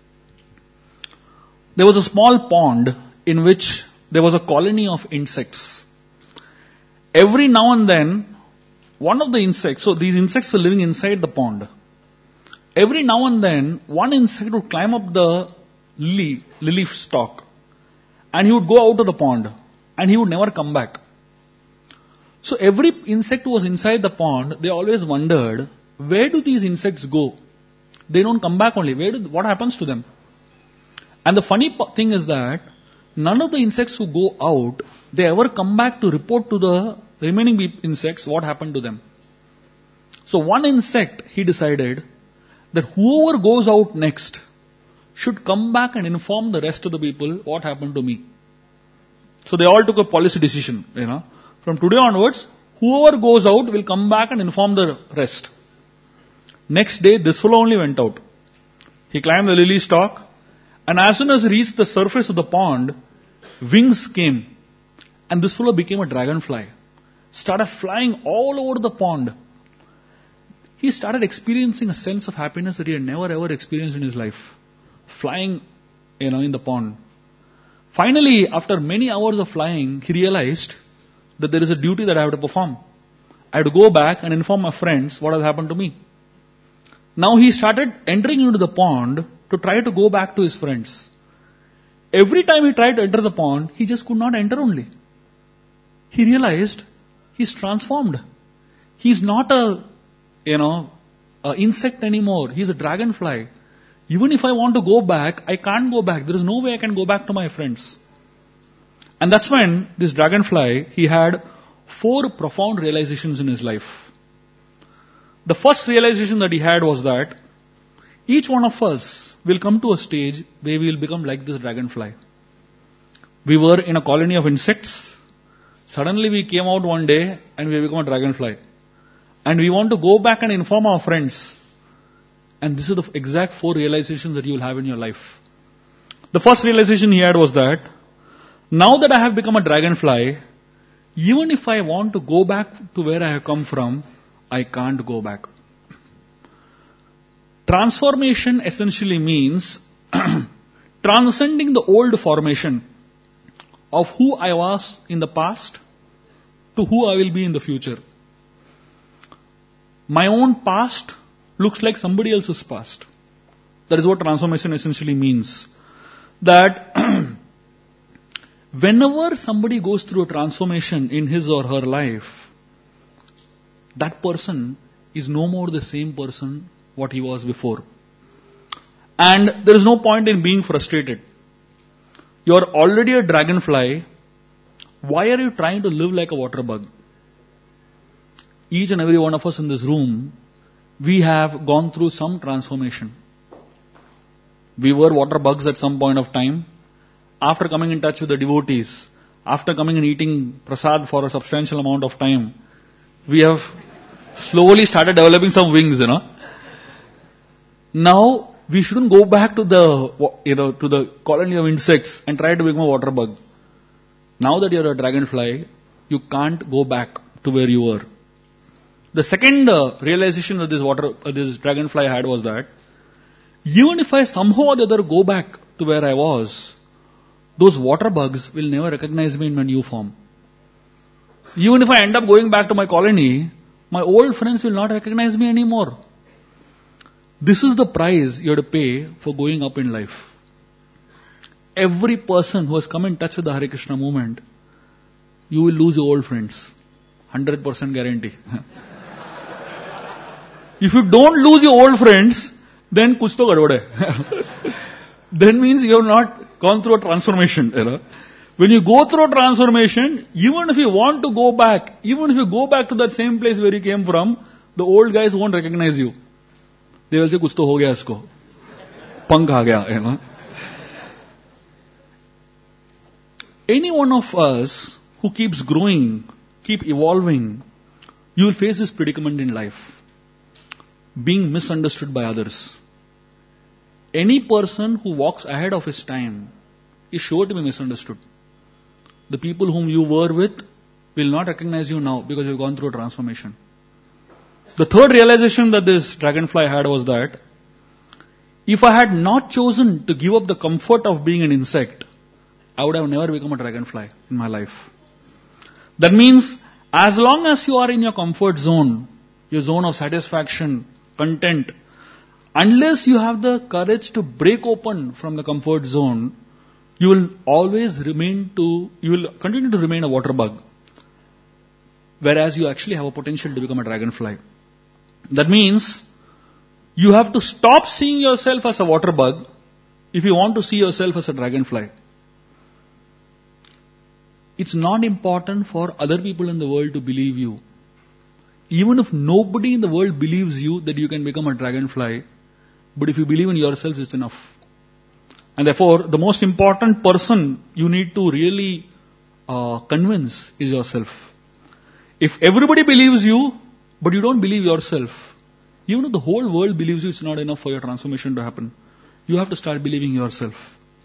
[SPEAKER 2] There was a small pond in which there was a colony of insects. Every now and then, one of the insects, so these insects were living inside the pond. Every now and then, one insect would climb up the lily stalk, and he would go out of the pond, and he would never come back. So every insect who was inside the pond, they always wondered, where do these insects go? They don't come back only. What happens to them? And the funny thing is that none of the insects who go out, they ever come back to report to the remaining insects what happened to them. So one insect, he decided that whoever goes out next should come back and inform the rest of the people what happened to me. So they all took a policy decision, From today onwards, whoever goes out will come back and inform the rest. Next day, this fellow only went out. He climbed the lily stalk, and as soon as he reached the surface of the pond, wings came, and this fellow became a dragonfly. Started flying all over the pond. He started experiencing a sense of happiness that he had never ever experienced in his life. Flying, in the pond. Finally, after many hours of flying, he realized that there is a duty that I have to perform. I have to go back and inform my friends what has happened to me. Now he started entering into the pond to try to go back to his friends. Every time he tried to enter the pond, he just could not enter only. He realized he's transformed. He's not a insect anymore. He's a dragonfly. Even if I want to go back, I can't go back. There is no way I can go back to my friends. And that's when this dragonfly, he had 4 profound realizations in his life. The first realization that he had was that each one of us will come to a stage where we will become like this dragonfly. We were in a colony of insects. Suddenly we came out one day and we become a dragonfly. And we want to go back and inform our friends. And this is the exact 4 realizations that you will have in your life. The first realization he had was that, now that I have become a dragonfly, even if I want to go back to where I have come from, I can't go back. Transformation essentially means transcending the old formation of who I was in the past to who I will be in the future. My own past looks like somebody else's past. That is what transformation essentially means. That whenever somebody goes through a transformation in his or her life, that person is no more the same person what he was before. And there is no point in being frustrated. You are already a dragonfly. Why are you trying to live like a water bug? Each and every one of us in this room, we have gone through some transformation. We were water bugs at some point of time. After coming in touch with the devotees, after coming and eating prasad for a substantial amount of time, we have slowly started developing some wings, Now, we shouldn't go back to the colony of insects and try to become a water bug. Now that you're a dragonfly, you can't go back to where you were. The second realization that this dragonfly had was that even if I somehow or the other go back to where I was, those water bugs will never recognize me in my new form. Even if I end up going back to my colony, my old friends will not recognize me anymore. This is the price you have to pay for going up in life. Every person who has come in touch with the Hare Krishna movement, you will lose your old friends. 100% guarantee. If you don't lose your old friends, then kuch to gadbad hai. Then means you have not gone through a transformation. When you go through a transformation, even if you want to go back, even if you go back to that same place where you came from, the old guys won't recognize you. They will say, kuch to ho gaya isko. Pank aa gaya, Any one of us who keeps growing, keep evolving, you will face this predicament in life. Being misunderstood by others. Any person who walks ahead of his time is sure to be misunderstood. The people whom you were with will not recognize you now because you've gone through a transformation. The third realization that this dragonfly had was that if I had not chosen to give up the comfort of being an insect, I would have never become a dragonfly in my life. That means as long as you are in your comfort zone, your zone of satisfaction, content, unless you have the courage to break open from the comfort zone, you will continue to remain a water bug. Whereas you actually have a potential to become a dragonfly. That means you have to stop seeing yourself as a water bug if you want to see yourself as a dragonfly. It's not important for other people in the world to believe you. Even if nobody in the world believes you that you can become a dragonfly, but if you believe in yourself, it's enough. And therefore, the most important person you need to really convince is yourself. If everybody believes you, but you don't believe yourself, even if the whole world believes you, it's not enough for your transformation to happen. You have to start believing yourself.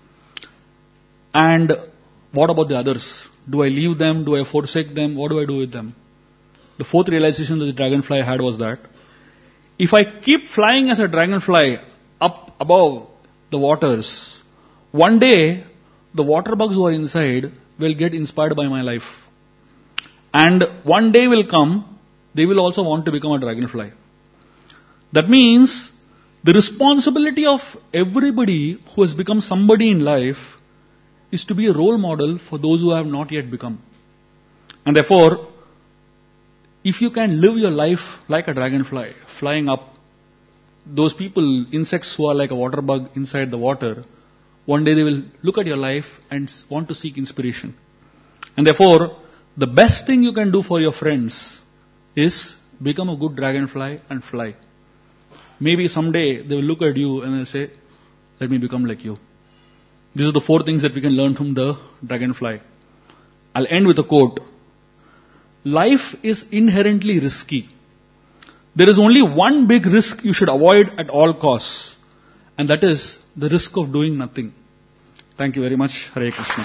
[SPEAKER 2] And what about the others? Do I leave them? Do I forsake them? What do I do with them? The fourth realization that the dragonfly had was that if I keep flying as a dragonfly up above the waters, one day the water bugs who are inside will get inspired by my life. And one day will come, they will also want to become a dragonfly. That means the responsibility of everybody who has become somebody in life is to be a role model for those who have not yet become. And therefore, if you can live your life like a dragonfly, flying up, those people, insects who are like a water bug inside the water, one day they will look at your life and want to seek inspiration. And therefore, the best thing you can do for your friends is become a good dragonfly and fly. Maybe someday they will look at you and they'll say, let me become like you. These are the four things that we can learn from the dragonfly. I'll end with a quote. Life is inherently risky. There is only one big risk you should avoid at all costs, and that is the risk of doing nothing. Thank you very much. Hare Krishna.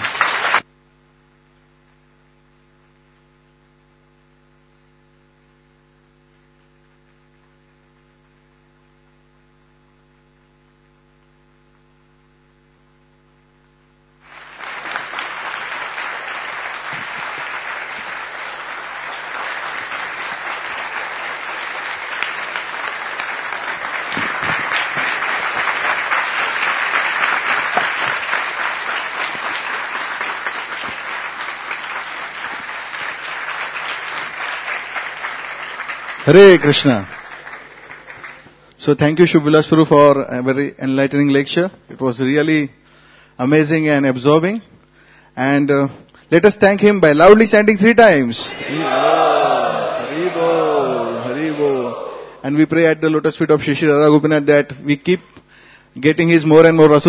[SPEAKER 1] Hare Krishna. So thank you Shubh Vilas Prabhu for a very enlightening lecture. It was really amazing and absorbing. And let us thank him by loudly chanting 3 times. Hari Bol, Hari Bol. And we pray at the lotus feet of Shri Shri Radha Gopinath that we keep getting his more and more Rasul